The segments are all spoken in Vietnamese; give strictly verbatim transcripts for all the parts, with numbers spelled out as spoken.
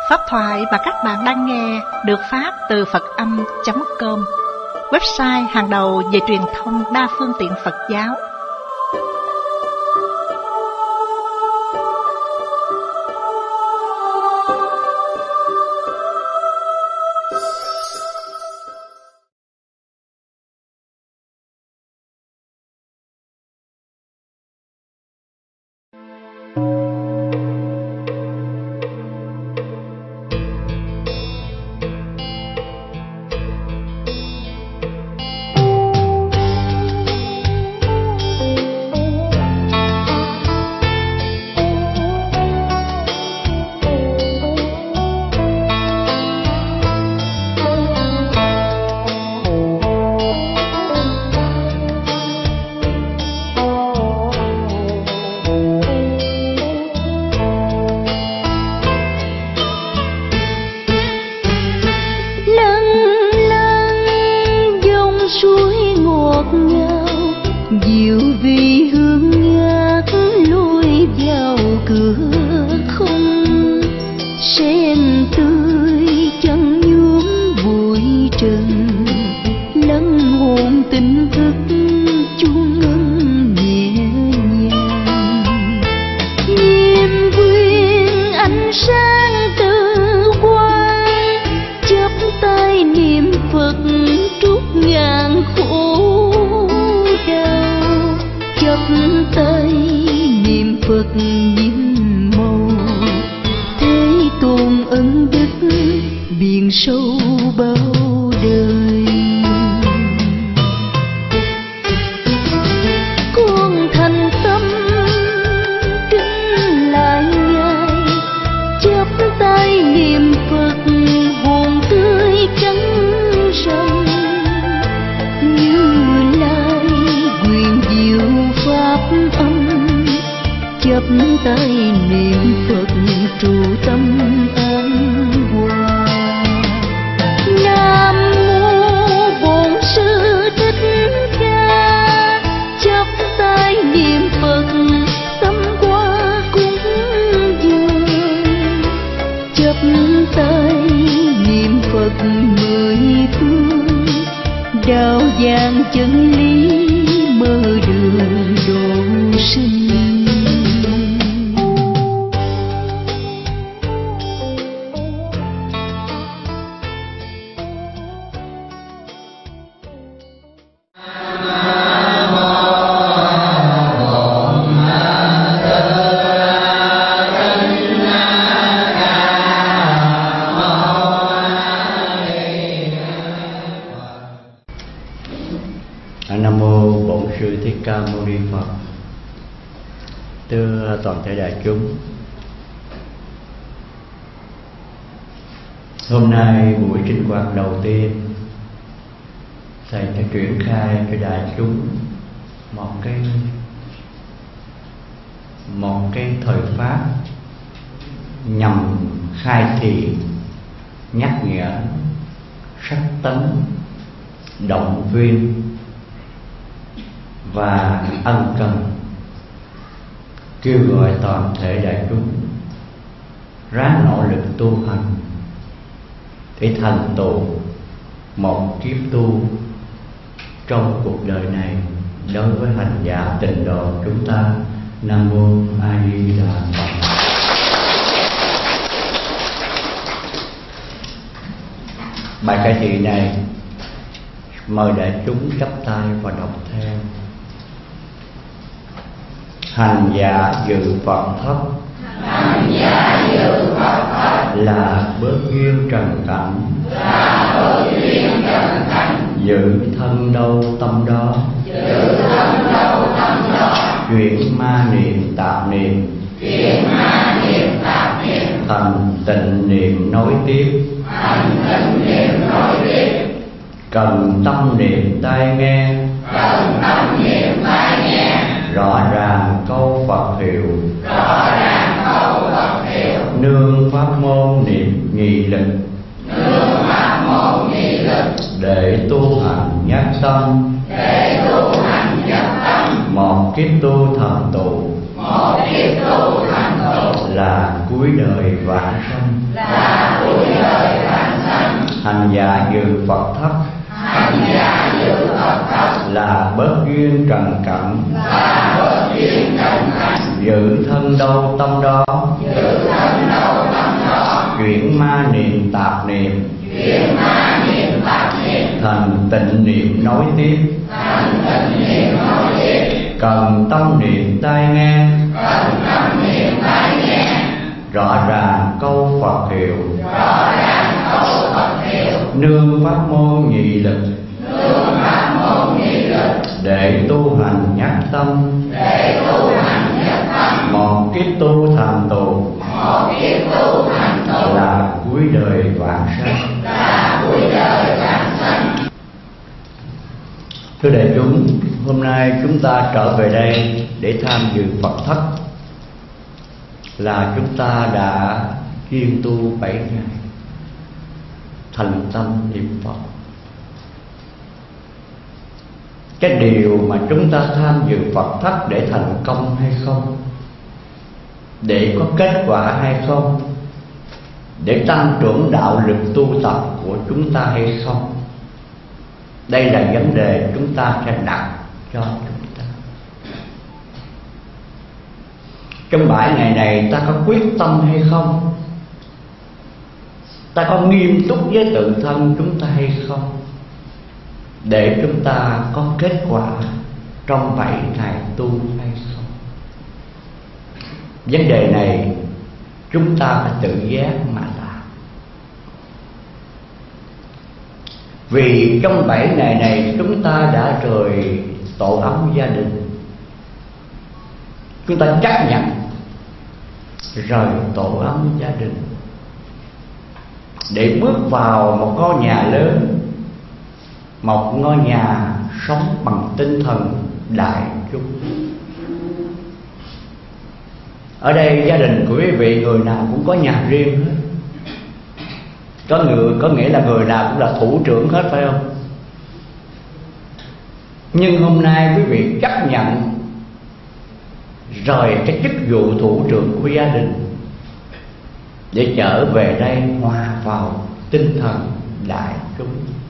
Pháp thoại mà các bạn đang nghe được phát từ Phật âm chấm com, website hàng đầu về truyền thông đa phương tiện Phật giáo. Toàn thể đại chúng, hôm nay buổi sinh hoạt đầu tiên, thầy sẽ triển khai cho đại chúng một cái một cái thời pháp nhằm khai thị, nhắc nhở, sách tấn, động viên và ân cần, kêu gọi toàn thể đại chúng ráng nỗ lực tu hành để thành tựu một kiếp tu trong cuộc đời này đối với hành giả tịnh độ chúng ta. Nam mô A Di Đà Phật. Bài khai thị này mời đại chúng chắp tay và đọc theo. Hành giả dự Phật thất, hành giả dự Phật thất là bớt duyên trần cảnh, là bớt duyên trần cảnh. Giữ thân đâu tâm đó, giữ thân đâu tâm đó. Chuyển ma niệm tạp niệm, chuyển ma niệm tạp niệm. Thành tịnh niệm nối tiếp, thành tịnh niệm nối tiếp. Cần tâm niệm tai nghe, cần tâm niệm tai nghe. Rõ ràng câu Phật hiệu, rõ ràng câu Phật hiệu. Nương pháp môn niệm nhị lực, nương pháp môn nhị lực. Để tu hành nhất tâm, để tu hành nhất tâm. Một kiếp tu thành tựu, một kiếp tu thành tựu. là cuối đời vãng sanh, là cuối đời vãng sanh. hành giả dự Phật thất, hành giả dự Phật thất, là bớt duyên trần cảnh, là bớt duyên trần cảnh. giữ thân đâu tâm đó, giữ thân đâu tâm đó. chuyển ma niệm tạp niệm, chuyển ma niệm tạp niệm, thành tịnh niệm nối tiếp, thành tịnh niệm nối tiếp. cần tâm niệm tai nghe, cần tâm niệm tai nghe. rõ ràng câu Phật hiệu, rõ ràng câu Phật hiệu. nương pháp môn nhị lực, nương pháp môn nhị lực. để tu hành nhất tâm, để tu hành nhất tâm. một kiếp tu thành tựu, một kiếp tu thành tựu, là cuối đời vãng sanh, là cuối đời vãng sanh. Thưa đại chúng, hôm nay chúng ta trở về đây để tham dự Phật thất, là chúng ta đã chuyên tu bảy ngày, thành tâm niệm Phật. Cái điều mà chúng ta tham dự Phật thất để thành công hay không, để có kết quả hay không, để tăng trưởng đạo lực tu tập của chúng ta hay không, đây là vấn đề chúng ta sẽ đặt cho chúng ta. Trong bảy ngày này ta có quyết tâm hay không? Ta có nghiêm túc với tự thân chúng ta hay không, để chúng ta có kết quả trong bảy ngày tu hay không? Vấn đề này chúng ta phải tự giác mà làm. Vì trong bảy ngày này chúng ta đã rời tổ ấm gia đình, chúng ta chấp nhận rời tổ ấm gia đình để bước vào một ngôi nhà lớn, một ngôi nhà sống bằng tinh thần đại chúng. Ở đây gia đình của quý vị người nào cũng có nhà riêng hết, có người có nghĩa là người nào cũng là thủ trưởng hết, phải không? Nhưng hôm nay quý vị chấp nhận rời cái chức vụ thủ trưởng của gia đình để trở về đây hòa vào tinh thần đại chúng.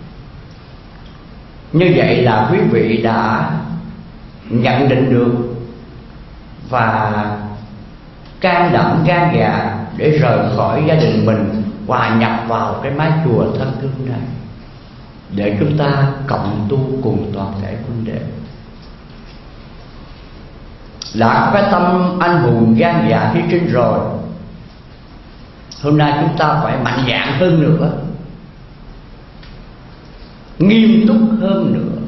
Như vậy là quý vị đã nhận định được và can đảm gan dạ để rời khỏi gia đình mình, hòa nhập vào cái mái chùa thân thương này, để chúng ta cộng tu cùng toàn thể huynh đệ. Đã có cái tâm anh hùng gan dạ hy sinh rồi, hôm nay chúng ta phải mạnh dạn hơn nữa, nghiêm túc hơn nữa,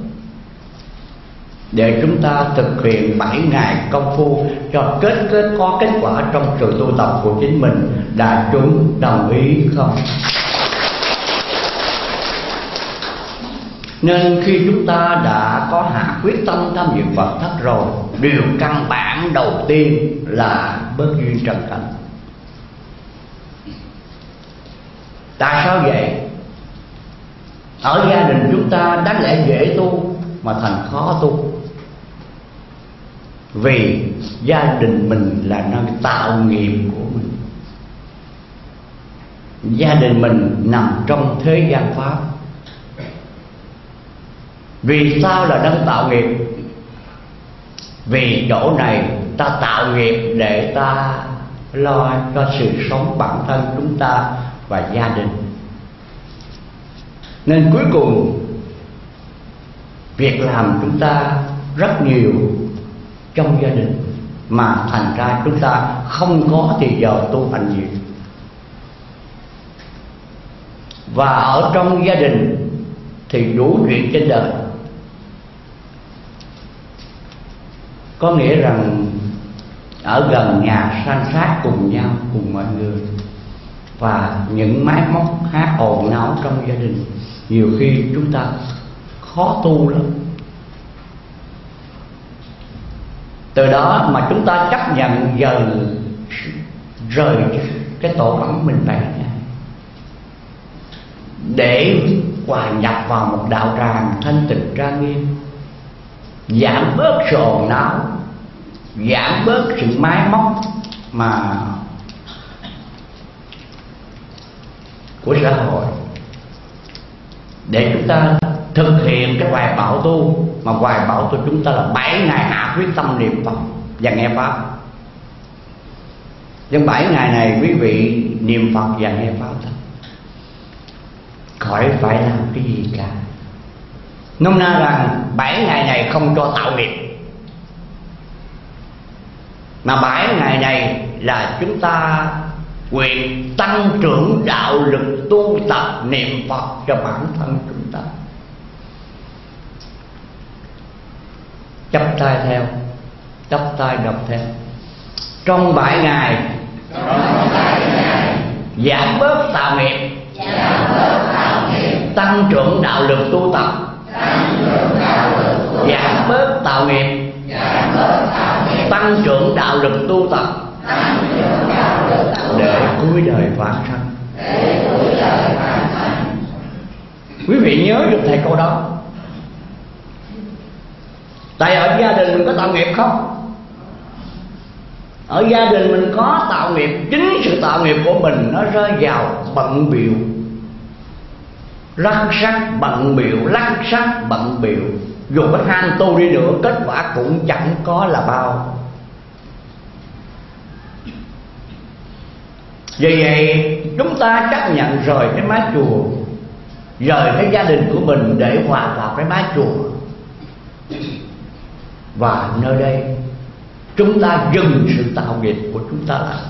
để chúng ta thực hiện bảy ngày công phu cho kết kết có kết quả trong sự tu tập của chính mình. Đại chúng đồng ý không? Nên khi chúng ta đã có hạ quyết tâm tham dự Phật thất rồi, điều căn bản đầu tiên là bớt duyên trần cảnh. Tại sao vậy? Ở gia đình chúng ta đáng lẽ dễ tu mà thành khó tu, vì gia đình mình là nơi tạo nghiệp của mình. Gia đình mình nằm trong thế gian pháp. Vì sao là đang tạo nghiệp? Vì chỗ này ta tạo nghiệp để ta lo cho sự sống bản thân chúng ta và gia đình. Nên cuối cùng việc làm chúng ta rất nhiều trong gia đình, mà thành ra chúng ta không có thì giờ tu hành nhiều. Và ở trong gia đình thì đủ chuyện trên đời. Có nghĩa rằng ở gần nhà san sát cùng nhau, cùng mọi người, và những máy móc hát ồn náo trong gia đình, nhiều khi chúng ta khó tu lắm. Từ đó mà chúng ta chấp nhận giờ rời cái tổ ấm mình bảy ngày để hòa nhập vào một đạo tràng thanh tịnh trang nghiêm, giảm bớt sự ồn náo, giảm bớt sự máy móc mà của xã hội, để chúng ta thực hiện cái hoài bão tu. Mà hoài bão tu chúng ta là bảy ngày hạ quyết tâm niệm Phật và nghe Pháp. Trong bảy ngày này quý vị niệm Phật và nghe Pháp thôi, khỏi phải làm cái gì cả. Nôm na rằng bảy ngày này không cho tạo nghiệp, mà bảy ngày này là chúng ta nguyện tăng trưởng đạo lực tu tập niệm Phật cho bản thân chúng ta. Chắp tay theo, chắp tay đọc theo. Trong bảy ngày, giảm bớt tạo nghiệp, tăng trưởng đạo lực tu tập, giảm bớt tạo nghiệp, tăng trưởng đạo lực tu tập, để cuối đời vãng sanh. Quý vị nhớ được thầy câu đó. Tại ở gia đình mình có tạo nghiệp không? Ở gia đình mình có tạo nghiệp. Chính sự tạo nghiệp của mình nó rơi vào bận bịu, lắc sắc bận bịu, lắc sắc bận bịu. Dù có ham tu đi nữa, kết quả cũng chẳng có là bao. Vì vậy chúng ta chấp nhận rời cái mái chùa, rời cái gia đình của mình để hòa vào cái mái chùa. Và nơi đây chúng ta dừng sự tạo nghiệp của chúng ta lại,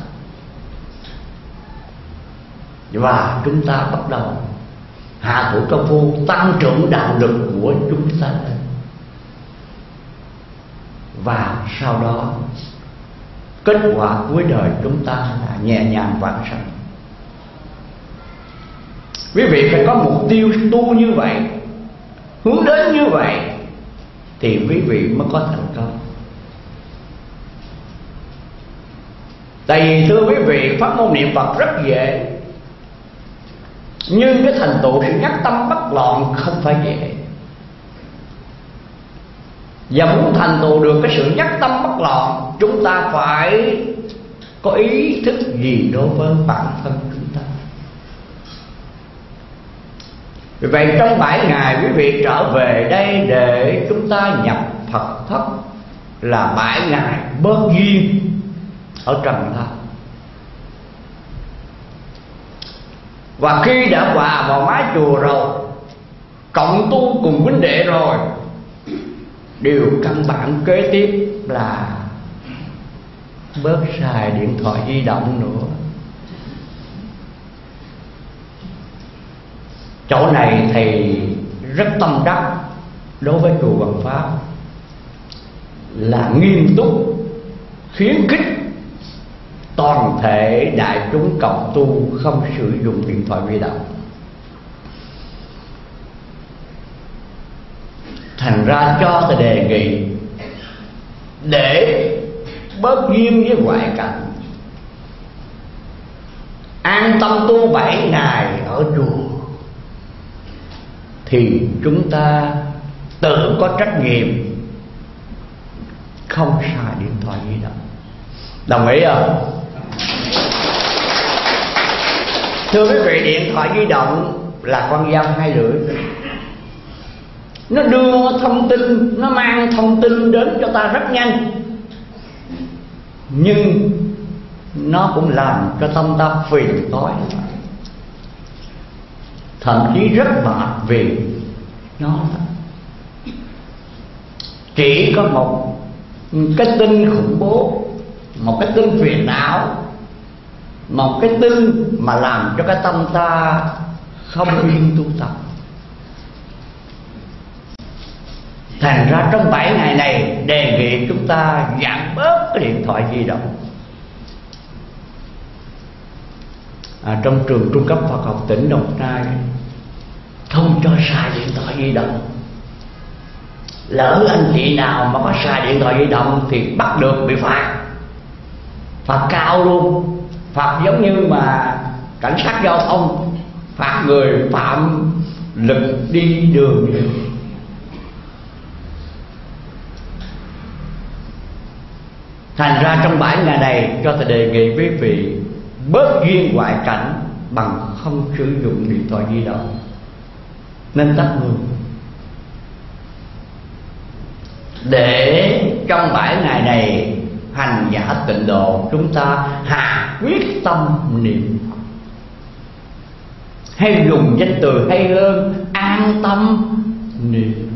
và chúng ta bắt đầu hạ thủ công phu tăng trưởng đạo lực của chúng ta lên. Và sau đó kết quả cuối đời chúng ta là nhẹ nhàng vãng sanh. Quý vị phải có mục tiêu tu như vậy, hướng đến như vậy, thì quý vị mới có thành công. Tại vì thưa quý vị, pháp môn niệm Phật rất dễ, nhưng cái thành tựu sự nhắc tâm bất loạn không phải dễ. Và muốn thành tựu được cái sự nhắc tâm bất loạn, chúng ta phải có ý thức gì đối với bản thân chúng ta. Vì vậy trong bảy ngày quý vị trở về đây để chúng ta nhập Phật thất, là bảy ngày bớt duyên ở trần gian. Và khi đã hòa vào mái chùa rồi, cộng tu cùng huynh đệ rồi, điều căn bản kế tiếp là bớt xài điện thoại di động nữa. Chỗ này thầy rất tâm đắc đối với chùa Hoàng Pháp, là nghiêm túc khuyến khích toàn thể đại chúng cộng tu không sử dụng điện thoại di động. Thành ra cho thầy đề nghị để bớt duyên với ngoại cảnh, an tâm tu bảy ngày ở chùa, thì chúng ta tự có trách nhiệm không xài điện thoại di động. Đồng ý không? Thưa quý vị, điện thoại di động là con dao hai lưỡi. Nó đưa thông tin, nó mang thông tin đến cho ta rất nhanh, nhưng nó cũng làm cho tâm ta phiền toái, thậm chí rất mệt vì nó chỉ có một cái tin khủng bố, một cái tin phiền não, một cái tin mà làm cho cái tâm ta không yên tu tập. Thành ra trong bảy ngày này đề nghị chúng ta giảm bớt cái điện thoại di động. à, Trong trường trung cấp Phật học tỉnh Đồng Nai không cho xài điện thoại di động. Lỡ anh chị nào mà có xài điện thoại di động thì bắt được bị phạt, phạt cao luôn. Phạt giống như mà cảnh sát giao thông phạt người phạm lực đi đường vậy. Thành ra trong bảy ngày này cho thầy đề nghị quý vị bớt duyên ngoại cảnh, bằng không sử dụng điện thoại di động, nên tắt luôn. Để trong bảy ngày này hành giả tịnh độ, chúng ta hạ quyết tâm niệm, hay dùng danh từ hay hơn, an tâm niệm.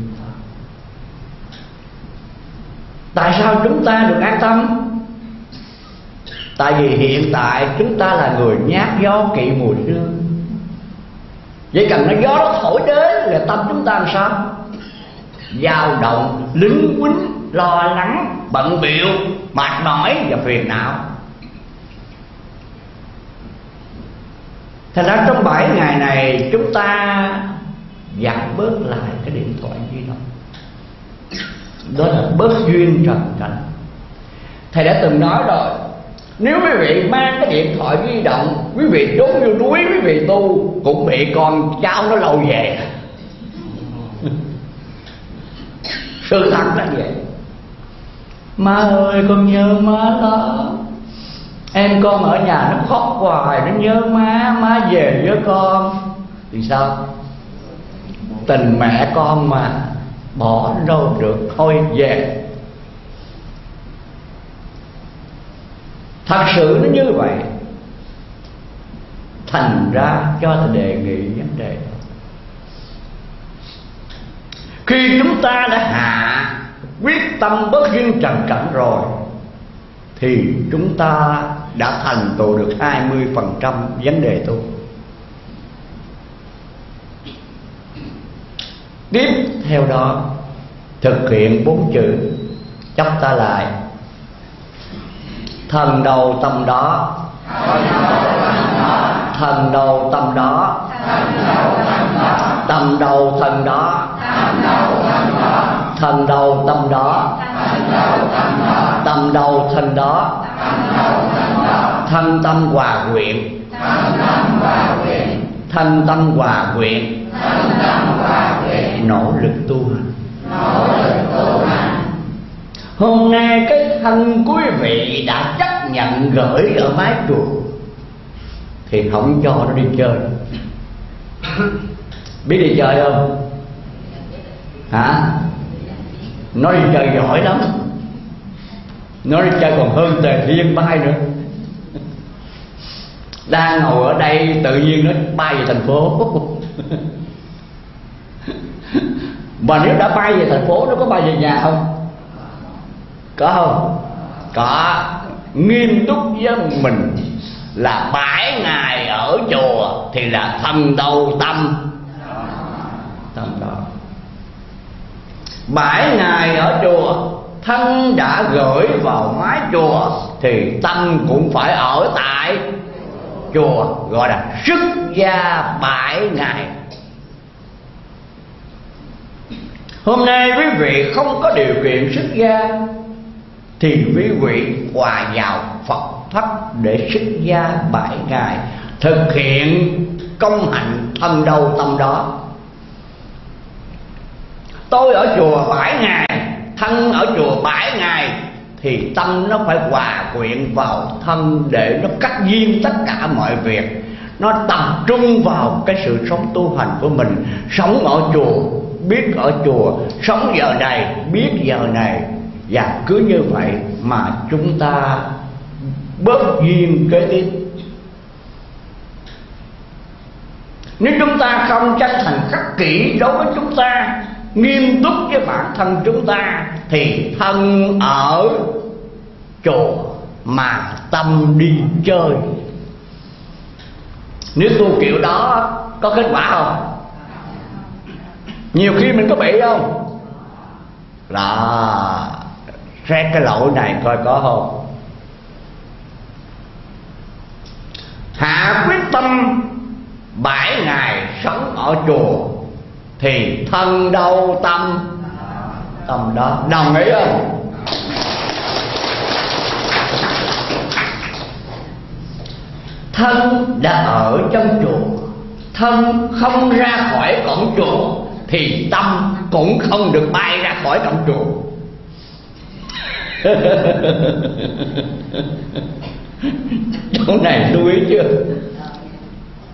Tại sao chúng ta được an tâm? Tại vì hiện tại chúng ta là người nhát gió kỵ mùi sương. Vậy cần nó gió nó thổi đến là tâm chúng ta làm sao? Dao động, lính quýnh, lo lắng, bận bịu, mệt mỏi và phiền não. Thành ra trong bảy ngày này chúng ta giảm bớt lại cái điện thoại di động. Đó là bớt duyên trần cảnh. Thầy đã từng nói rồi, nếu quý vị mang cái điện thoại di động, quý vị trốn vô núi, quý vị tu cũng bị con cháu nó lôi về. Sự thật là vậy. Má ơi con nhớ má lắm, em con ở nhà nó khóc hoài, nó nhớ má, má về với con. Thì sao? Tình mẹ con mà, bỏ đâu được, thôi về. Thật sự nó như vậy. Thành ra cho tôi đề nghị vấn đề đó. Khi chúng ta đã hạ quyết tâm bất duyên trần cảnh rồi thì chúng ta đã thành tựu được hai mươi phần trăm vấn đề tu. Tiếp theo đó thực hiện bốn chữ chắp tay lại: thần đầu tâm đó, thần đầu tâm đó, tâm đầu thần đó, thần đầu tâm đó, tâm đầu thần đó, thân tâm hòa quyện, thân tâm hòa quyện, nỗ lực tu hành. Hôm nay cái thân quý vị đã chấp nhận gửi ở mái chùa thì không cho nó đi chơi. Biết đi chơi không? Hả? Nó đi chơi giỏi lắm. Nó đi chơi còn hơn Tề Thiên bay nữa. Đang ngồi ở đây tự nhiên nó bay về thành phố. Mà nếu đã bay về thành phố, nó có bay về nhà không? Có không? Có. Nghiêm túc với mình là bảy ngày ở chùa thì là thần đầu tâm tâm đó. Bảy ngày ở chùa, thân đã gửi vào mái chùa thì tâm cũng phải ở tại chùa, gọi là xuất gia bảy ngày. Hôm nay quý vị không có điều kiện xuất gia thì quý vị hòa vào Phật pháp để xuất gia bảy ngày, thực hiện công hạnh thân đầu tâm đó. Tôi ở chùa bảy ngày, thân ở chùa bảy ngày thì tâm nó phải hòa quyện vào thân để nó cắt duyên tất cả mọi việc. Nó tập trung vào cái sự sống tu hành của mình. Sống ở chùa, biết ở chùa, sống giờ này, biết giờ này. Và cứ như vậy mà chúng ta bớt duyên kế tiếp. Nếu chúng ta không chân thành khắc kỷ đối với chúng ta, nghiêm túc với bản thân chúng ta, thì thân ở chùa mà tâm đi chơi. Nếu tu kiểu đó có kết quả không? Nhiều khi mình có bị không? Là xét cái lỗi này coi có không. Hạ quyết tâm bảy ngày sống ở chùa thì thân đâu tâm tâm đó. Đồng ý không? Thân đã ở trong chùa, thân không ra khỏi cổng chùa thì tâm cũng không được bay ra khỏi cổng chùa. Chỗ này lưu ý chưa?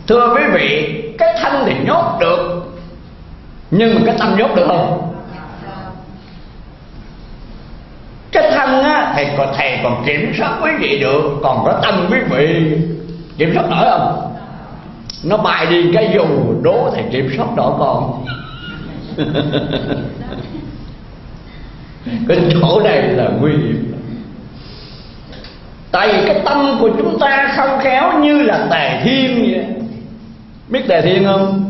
Thưa quý vị, cái thân thì nhốt được, nhưng mà cái tâm nhốt được không? Cái thân á, thầy còn thầy còn kiểm soát quý vị được, còn có tâm quý vị kiểm soát nổi không? Nó bay đi cái dù đố thầy kiểm soát nổi con. Cái chỗ này là nguy hiểm. Tại vì cái tâm của chúng ta không khéo như là Tề Thiên vậy. Biết Tề Thiên không?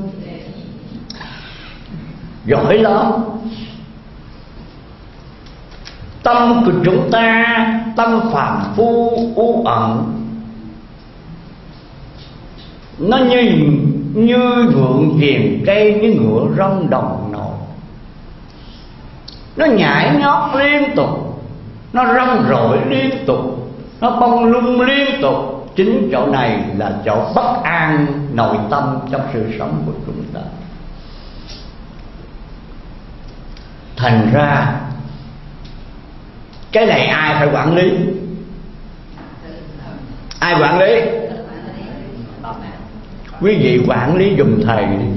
Giỏi lắm. Tâm của chúng ta, tâm phàm phu u ẩn, nó như như ngượng chìm cây, như ngựa rong đồng nổi. Nó nhảy nhót liên tục, nó rong rổi liên tục, nó bông lung liên tục. Chính chỗ này là chỗ bất an nội tâm trong sự sống của chúng ta. Thành ra cái này ai phải quản lý? Ai quản lý? Quý vị quản lý giùm thầy đi.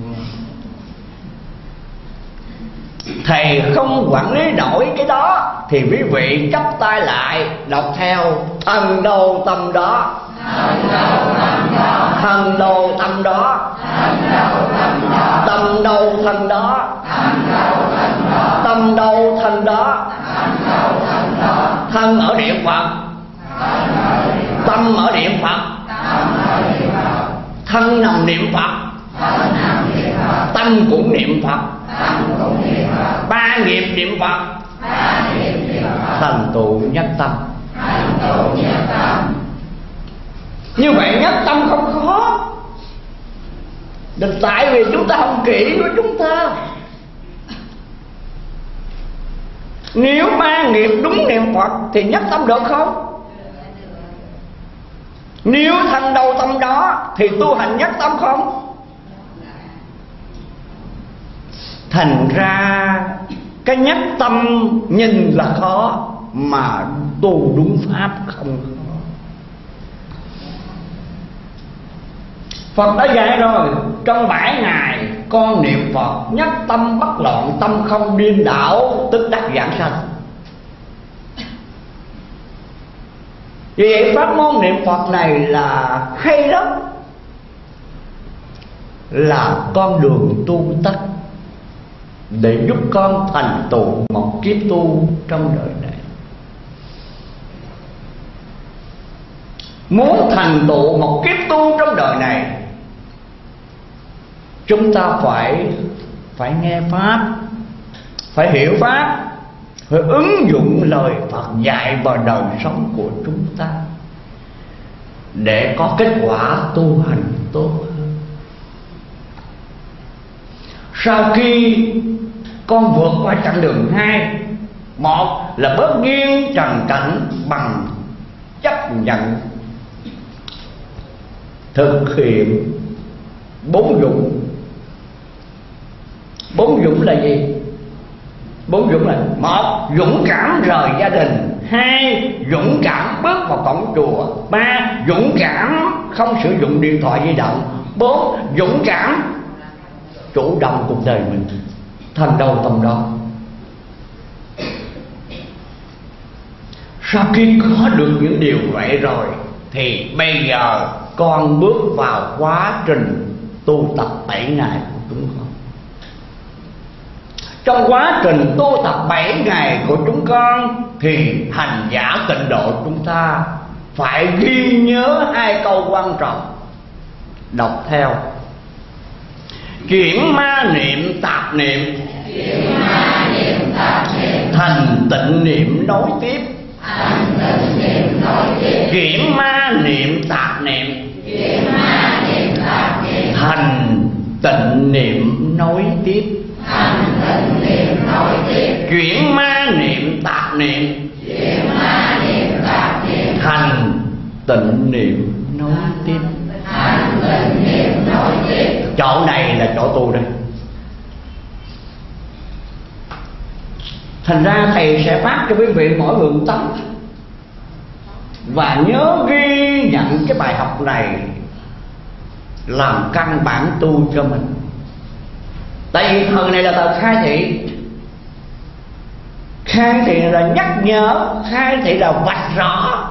Thầy không quản lý nổi cái đó thì quý vị chắp tay lại đọc theo: thần đâu tâm đó, thần đâu tâm đó, thần đâu tâm đó, tâm đâu thân đó, tâm đâu thân đó, thân ở niệm Phật, tâm ở niệm Phật, thân nằm niệm Phật, tâm cũng niệm Phật, ba nghiệp niệm Phật, thành tựu nhất tâm. Như vậy nhất tâm không khó, tại vì chúng ta không kỹ với chúng ta. Nếu ba nghiệp đúng niệm Phật thì nhất tâm được không? Nếu thân đâu tâm đó thì tu hành nhất tâm không? Thành ra cái nhất tâm nhìn là khó, mà tu đúng pháp không khó. Phật đã dạy rồi, trong bảy ngày con niệm Phật nhất tâm bất loạn, tâm không điên đảo, tức đắc vãng sanh. Vì vậy pháp môn niệm Phật này là hay lắm, là con đường tu tắt để giúp con thành tựu một kiếp tu trong đời này. Muốn thành tựu một kiếp tu trong đời này, chúng ta phải phải nghe pháp, phải hiểu pháp, phải ứng dụng lời Phật dạy vào đời sống của chúng ta để có kết quả tu hành tốt hơn. Sau khi con vượt qua chặng đường hai, một là bớt nghiêng trần cảnh bằng chấp nhận thực hiện bốn dũng. Bốn dũng là gì? Bốn dũng là: một, dũng cảm rời gia đình; hai, dũng cảm bước vào cổng chùa; ba, dũng cảm không sử dụng điện thoại di động; bốn, dũng cảm chủ động cuộc đời mình. Thành đâu tâm đó. Sau khi có được những điều vậy rồi thì bây giờ con bước vào quá trình tu tập bảy ngày của chúng con. Trong quá trình tu tập bảy ngày của chúng con thì hành giả tịnh độ chúng ta phải ghi nhớ hai câu quan trọng. Đọc theo: chuyển ma niệm tạp niệm, chuyển ma niệm tạp niệm, thành tịnh niệm nối tiếp, thành tịnh niệm nối tiếp, chuyển ma niệm tạp niệm, chuyển ma niệm tạp niệm, thành tịnh niệm nối tiếp, thành tịnh niệm nối tiếp, chuyển ma niệm tạp niệm, chuyển ma niệm tạp niệm, thành tịnh niệm nối tiếp, thành tịnh niệm nối tiếp. Chỗ này là chỗ tu đây. Thành ra thầy sẽ phát cho quý vị mỗi người tấm, và nhớ ghi nhận cái bài học này làm căn bản tu cho mình. Tại vì thời này là thời khai thị. Khai thị là nhắc nhở, khai thị là vạch rõ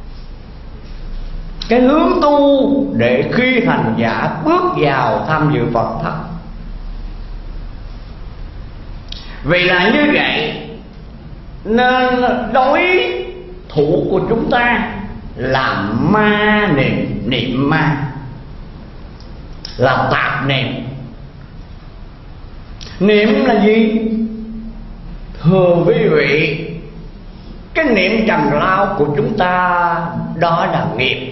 cái hướng tu để khi hành giả bước vào tham dự Phật thất. Vì là như vậy nên đối thủ của chúng ta là ma niệm, niệm ma, là tạp niệm. Niệm là gì? Thưa quý vị, cái niệm trần lao của chúng ta đó là nghiệp.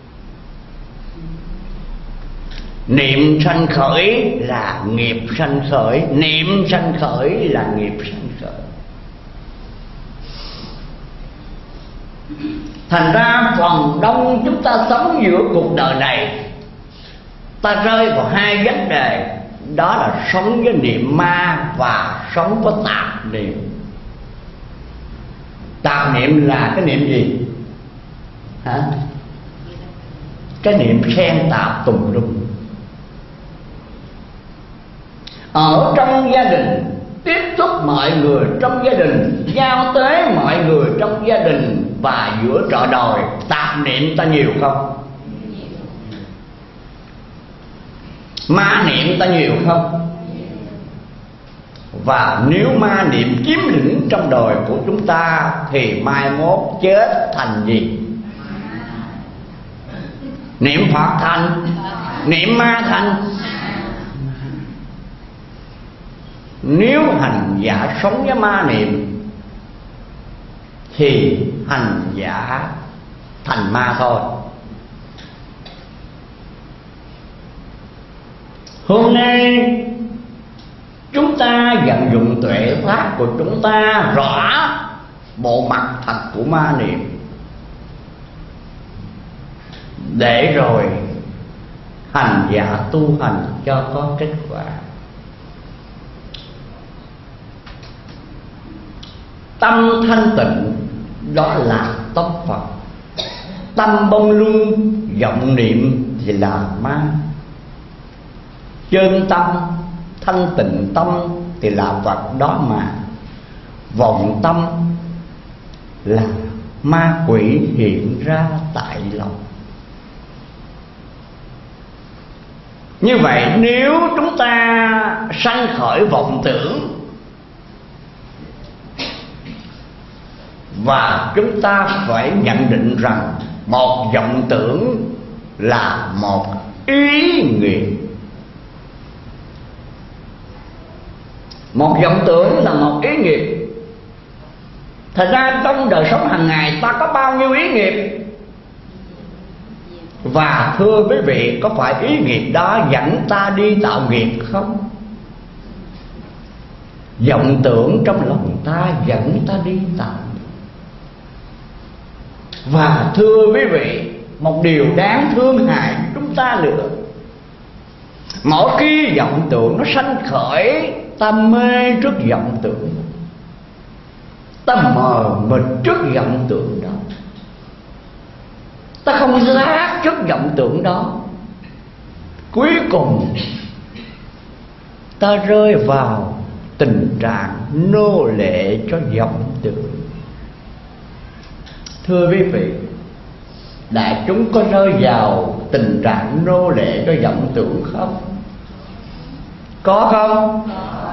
Niệm sanh khởi là nghiệp sanh khởi, niệm sanh khởi là nghiệp sanh khởi. Thành ra phần đông chúng ta sống giữa cuộc đời này, ta rơi vào hai vấn đề, đó là sống với niệm ma và sống với tạp niệm. Tạp niệm là cái niệm gì? Hả? Cái niệm xen tạp tùm lum. Ở trong gia đình, tiếp xúc mọi người trong gia đình, giao tế mọi người trong gia đình, và giữa trọ đời, tạp niệm ta nhiều không? Ma niệm ta nhiều không? Và nếu ma niệm chiếm lĩnh trong đời của chúng ta thì mai mốt chết thành gì? Niệm Phật thành, niệm ma thành. Nếu hành giả sống với ma niệm thì hành giả thành ma thôi. Hôm nay chúng ta vận dụng tuệ pháp của chúng ta rõ bộ mặt thật của ma niệm, để rồi hành giả tu hành cho có kết quả. Tâm thanh tịnh đó là tâm Phật, tâm bông luân vọng niệm thì là ma. Chân tâm thanh tịnh tâm thì là Phật đó mà. Vọng tâm là ma quỷ hiện ra tại lòng. Như vậy nếu chúng ta sanh khởi vọng tưởng, và chúng ta phải nhận định rằng một vọng tưởng là một ý nghiệp. Một vọng tưởng là một ý nghiệp. Thật ra trong đời sống hàng ngày ta có bao nhiêu ý nghiệp? Và thưa quý vị, có phải ý nghiệp đó dẫn ta đi tạo nghiệp không? Vọng tưởng trong lòng ta dẫn ta đi tạo. Và thưa quý vị, một điều đáng thương hại chúng ta nữa, mỗi khi vọng tưởng nó sanh khởi, ta mê trước vọng tưởng, ta mờ mịt trước vọng tưởng đó, ta không giác trước vọng tưởng đó. Cuối cùng ta rơi vào tình trạng nô lệ cho vọng tưởng. Thưa quý vị, đại chúng có rơi vào tình trạng nô lệ cho vọng tưởng không? Có không?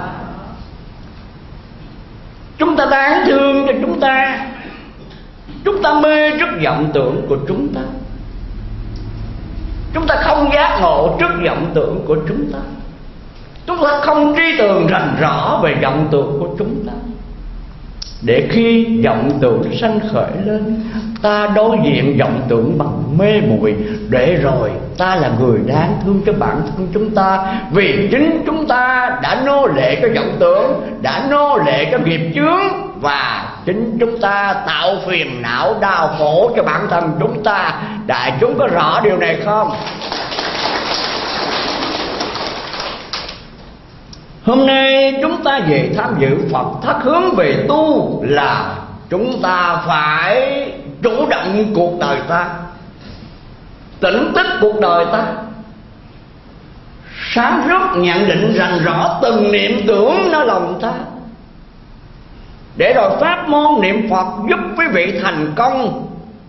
Chúng ta đáng thương cho chúng ta. Chúng ta mê trước vọng tưởng của chúng ta. Chúng ta không giác ngộ trước vọng tưởng của chúng ta. Chúng ta không tri tường rành rõ về vọng tưởng của chúng ta. Để khi vọng tưởng sanh khởi lên, ta đối diện vọng tưởng bằng mê muội, để rồi ta là người đáng thương cho bản thân chúng ta. Vì chính chúng ta đã nô lệ cho vọng tưởng, đã nô lệ cho nghiệp chướng, và chính chúng ta tạo phiền não đau khổ cho bản thân chúng ta. Đại chúng có rõ điều này không? Hôm nay chúng ta về tham dự Phật thất hướng về tu là chúng ta phải chủ động cuộc đời ta, tỉnh thức cuộc đời ta. sáng suốt nhận định rằng rõ từng niệm tưởng nơi lòng ta, để rồi pháp môn niệm Phật giúp quý vị thành công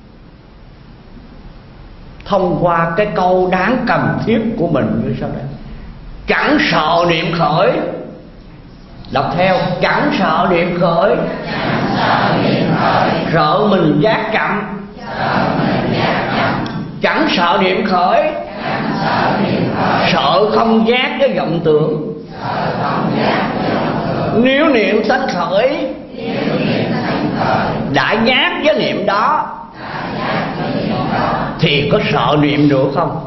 thông qua cái câu đáng cần thiết của mình như sau đây: chẳng sợ niệm khởi. Đọc theo: chẳng sợ niệm khởi, chẳng sợ niệm khởi, sợ mình giác chậm, sợ mình giác chậm, chẳng sợ niệm khởi, chẳng sợ niệm khởi, sợ không giác với vọng tưởng, sợ không giác với vọng tưởng. Nếu niệm sanh khởi, Nếu niệm sanh khởi, đã giác với niệm đó, đã giác với niệm đó, thì có sợ niệm nữa không?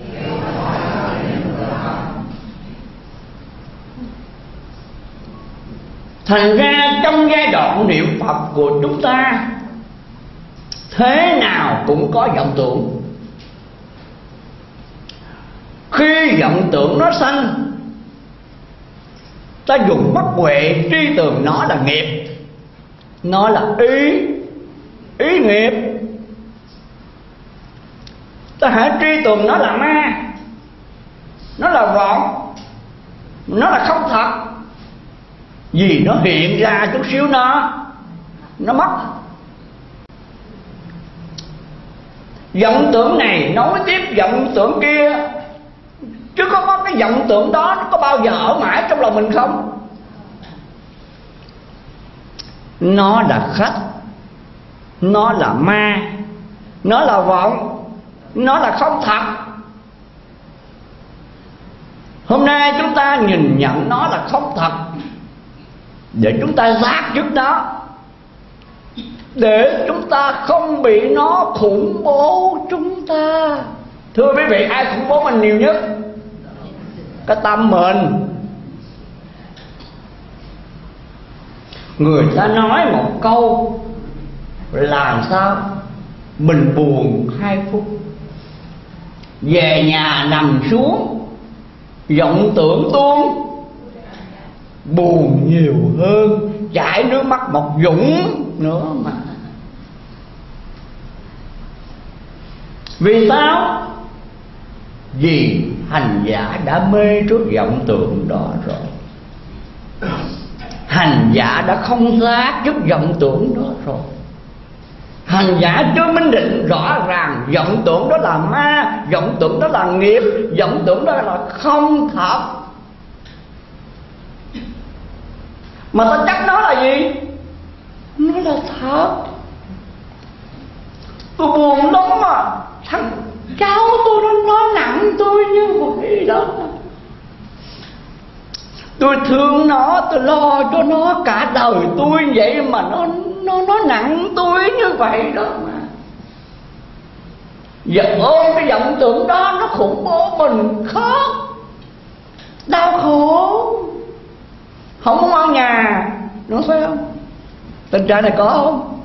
Thành ra trong giai đoạn niệm Phật của chúng ta, thế nào cũng có vọng tưởng. Khi vọng tưởng nó sanh, ta dùng bất huệ tri tường nó là nghiệp, nó là ý, ý nghiệp. Ta hãy tri tường nó là ma, nó là vọng, nó là không thật. Vì nó hiện ra chút xíu nó Nó mất. Vọng tưởng này nối tiếp vọng tưởng kia, chứ có có cái vọng tưởng đó nó có bao giờ ở mãi trong lòng mình không? Nó là khách, nó là ma, nó là vọng, nó là không thật. Hôm nay chúng ta nhìn nhận nó là không thật, để chúng ta giác trước nó, để chúng ta không bị nó khủng bố chúng ta. Thưa quý vị, ai khủng bố mình nhiều nhất? Cái tâm mình. Người ta nói một câu làm sao mình buồn hai phút, về nhà nằm xuống vọng tưởng tuôn, buồn nhiều hơn, chảy nước mắt một dũng nữa mà. Vì sao? Vì hành giả đã mê trước vọng tưởng đó rồi. Hành giả đã không giác trước vọng tưởng đó rồi. Hành giả chưa minh định rõ ràng vọng tưởng đó là ma, vọng tưởng đó là nghiệp, vọng tưởng đó là không thật. Mà ta chắc nó là gì? Nó là thật. Tôi buồn lắm mà, thằng cháu tôi nó nói nặng tôi như vậy đó. Tôi thương nó, tôi lo cho nó cả đời tôi vậy mà nó nó nó nặng tôi như vậy đó mà. Giờ ôm cái vọng tưởng đó nó khủng bố mình khóc, đau khổ, không có ngon nhà, nó phải không? Tình trạng này có không?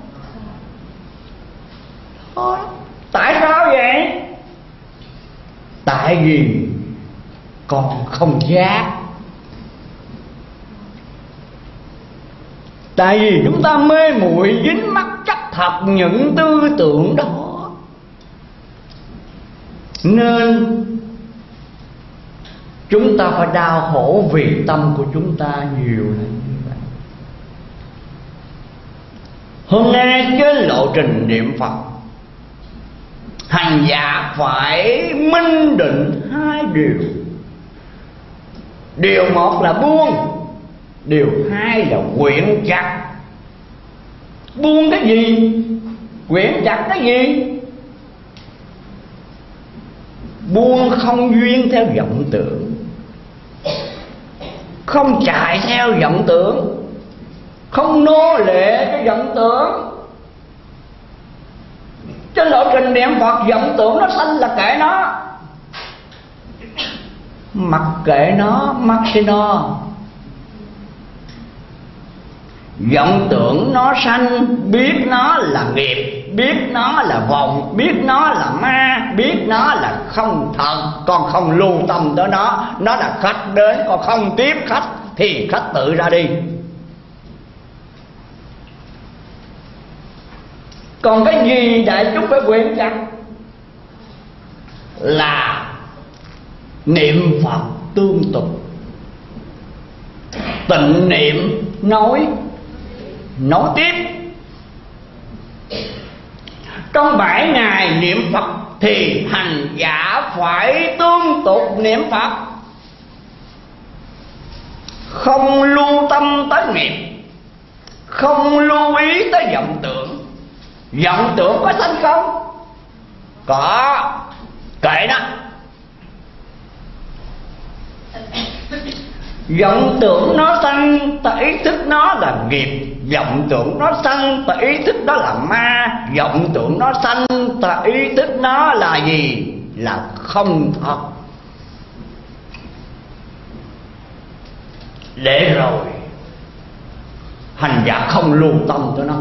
Thôi, tại sao vậy? Tại vì còn không giác. Tại vì chúng ta mê muội dính mắc chấp thật những tư tưởng đó, nên chúng ta phải đau khổ vì tâm của chúng ta nhiều là như vậy. Hôm nay trên lộ trình niệm Phật, hành giả phải minh định hai điều. Điều một là buông, điều hai là quyện chặt. Buông cái gì? Quyện chặt cái gì? Buông không duyên theo vọng tưởng, không chạy theo vọng tưởng, không nô lệ cái vọng tưởng. Trên lộ trình niệm Phật, vọng tưởng nó sanh là kệ nó, mặc kệ nó, mặc kệ nó. Vọng tưởng nó sanh, biết nó là nghiệp, biết nó là vọng, biết nó là ma, biết nó là không thật, còn không lưu tâm tới nó. Nó là khách đến, còn không tiếp khách thì khách tự ra đi. Còn cái gì đại chúng phải quyện chặt là niệm Phật tương tục. Tịnh niệm nói nói tiếp. Trong bảy ngày niệm Phật thì hành giả phải tương tục niệm Phật, không lưu tâm tới nghiệp, không lưu ý tới vọng tưởng. Vọng tưởng có sanh không? Có, kệ đó. Vọng tưởng nó sanh, ta ý thức nó là nghiệp. Vọng tưởng nó sanh, ta ý thức đó là ma. Vọng tưởng nó sanh, ta ý thức nó là gì? Là không thật. Để rồi hành giả không lưu tâm tới nó.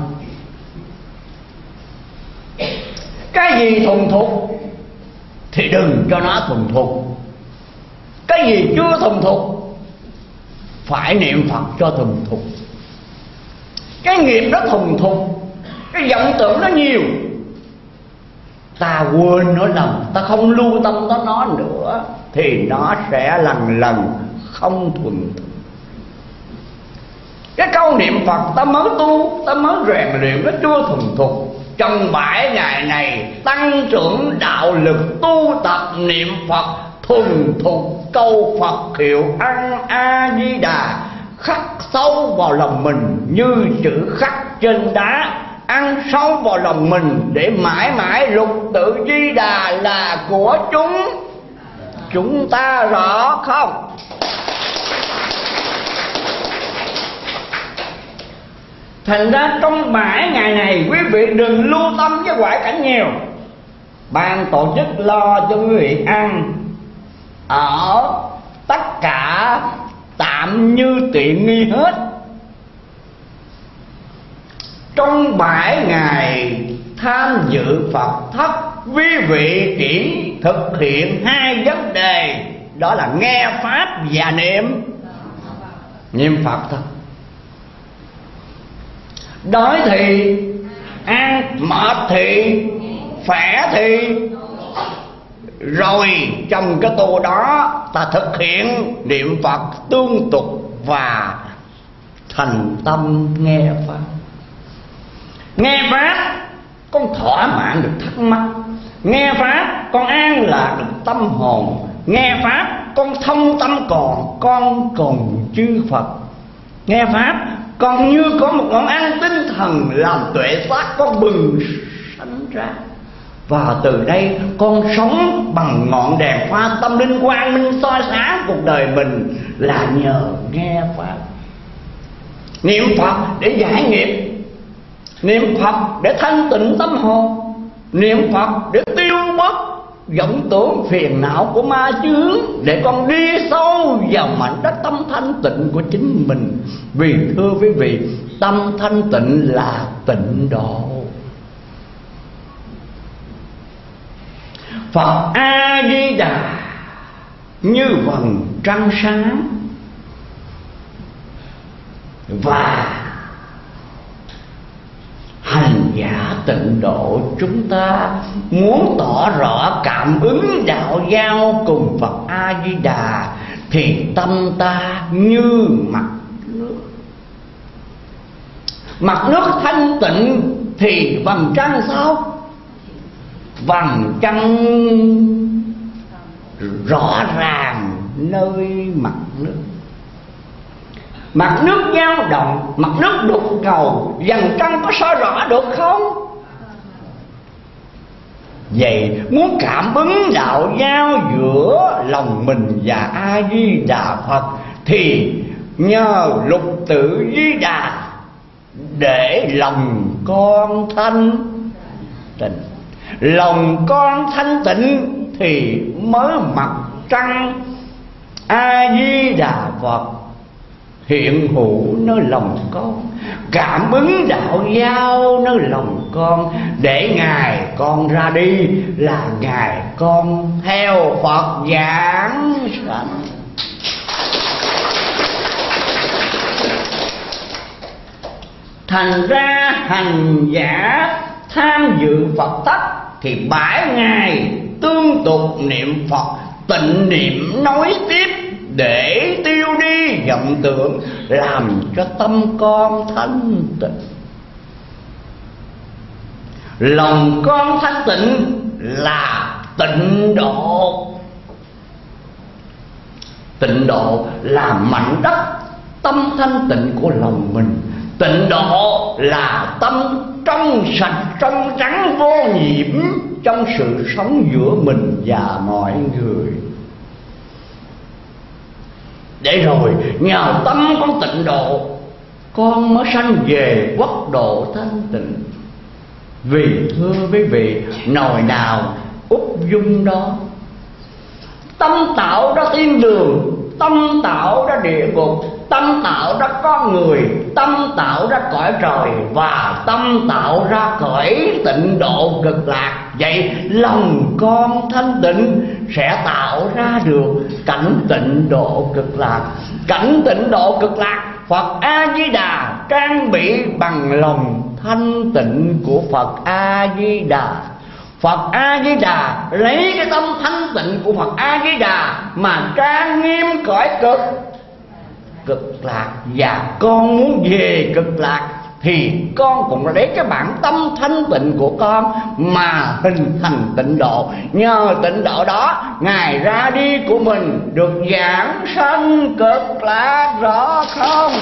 Cái gì thuần thục thì đừng cho nó thuần thục. Cái gì chưa thuần thục phải niệm Phật cho thuần thục. Cái nghiệp nó thuần thục, cái vọng tưởng nó nhiều, ta quên nó lầm, ta không lưu tâm tới nó nữa thì nó sẽ lần lần không thuần thục. Cái câu niệm Phật ta mới tu, ta mới rèn luyện, nó chưa thuần thục. Trong bảy ngày này tăng trưởng đạo lực tu tập niệm Phật thuần thục câu Phật hiệu ăn A Di Đà khắc sâu vào lòng mình như chữ khắc trên đá, ăn sâu vào lòng mình để mãi mãi lục tự Di Đà là của chúng chúng ta, rõ không? Thành ra trong bảy ngày này quý vị đừng lưu tâm với ngoại cảnh nhiều. Ban tổ chức lo cho quý vị ăn ở tất cả tạm như tiện nghi hết. Trong bảy ngày tham dự Phật thất, quý vị chỉ thực hiện hai vấn đề, đó là nghe Pháp và niệm Niệm Phật thôi. Đói thì ăn, mệt thì khỏe thì, rồi trong cái tô đó ta thực hiện niệm Phật tương tục và thành tâm nghe Pháp. Nghe Pháp con thỏa mãn được thắc mắc, nghe Pháp con an lạc được tâm hồn, nghe Pháp con thông tâm còn, con còn chư Phật. Nghe Pháp con như có một ngọn ăn tinh thần làm tuệ giác con bừng sanh ra. Và từ đây con sống bằng ngọn đèn pha tâm linh quang minh soi sáng cuộc đời mình là nhờ nghe Pháp. Niệm Phật để giải nghiệp, niệm Phật để thanh tịnh tâm hồn, niệm Phật để tiêu mất vọng tưởng phiền não của ma chướng, để con đi sâu vào mảnh đất tâm thanh tịnh của chính mình. Vì thưa quý vị, tâm thanh tịnh là tịnh độ. Phật A Di Đà như vầng trăng sáng, và hành giả tịnh độ chúng ta muốn tỏ rõ cảm ứng đạo giao cùng Phật A Di Đà thì tâm ta như mặt nước. Mặt nước thanh tịnh thì vầng trăng sao? Vầng trăng rõ ràng nơi mặt nước. Mặt nước dao động, mặt nước đục ngầu, vầng trăng có soi rõ được không? Vậy muốn cảm ứng đạo giao giữa lòng mình và A Di Đà Phật thì nhờ lục tự Di Đà để lòng con thanh tịnh. Lòng con thanh tịnh thì mới mặt trăng A Di Đà Phật hiện hữu nơi lòng con, cảm ứng đạo giao nơi lòng con, để ngày con ra đi là ngày con theo Phật giảng sanh. Thành ra hành giả tham dự Phật tất thì bảy ngày tương tục niệm Phật, tịnh niệm nói tiếp để tiêu đi vọng tưởng, làm cho tâm con thanh tịnh. Lòng con thanh tịnh là tịnh độ. Tịnh độ là mảnh đất tâm thanh tịnh của lòng mình. Tịnh độ là tâm trong sạch, trong trắng, vô nhiễm trong sự sống giữa mình và mọi người. Để rồi nhờ tâm con tịnh độ, con mới sanh về quốc độ thanh tịnh. Vì thưa quý vị, nồi nào úp dung đó. Tâm tạo ra thiên đường, tâm tạo ra địa ngục, tâm tạo ra con người, tâm tạo ra cõi trời, và tâm tạo ra cõi tịnh độ cực lạc. Vậy lòng con thanh tịnh sẽ tạo ra được cảnh tịnh độ cực lạc. Cảnh tịnh độ cực lạc, Phật A Di Đà trang bị bằng lòng thanh tịnh của Phật A Di Đà. Phật A Di Đà lấy cái tâm thanh tịnh của Phật A Di Đà mà trang nghiêm cõi cực cực lạc. Và con muốn về cực lạc thì con cũng lấy cái bản tâm thanh tịnh của con mà hình thành tịnh độ. Nhờ tịnh độ đó, ngày ra đi của mình được giảng sanh cực lạc, rõ không?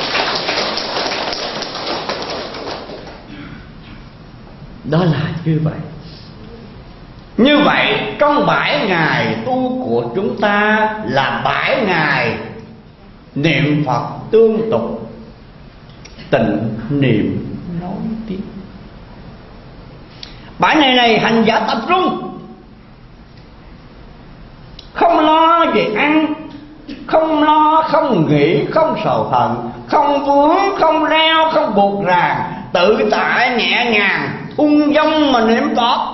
Đó là như vậy. Như vậy trong bảy ngày tu của chúng ta là bảy ngày niệm Phật tương tục, tịnh niệm nói tiếp. Bảy ngày này hành giả tập trung, không lo về ăn, không lo, không nghĩ, không sầu hận, không vướng, không reo, không buộc ràng, tự tại nhẹ nhàng thung dong mà niệm Phật.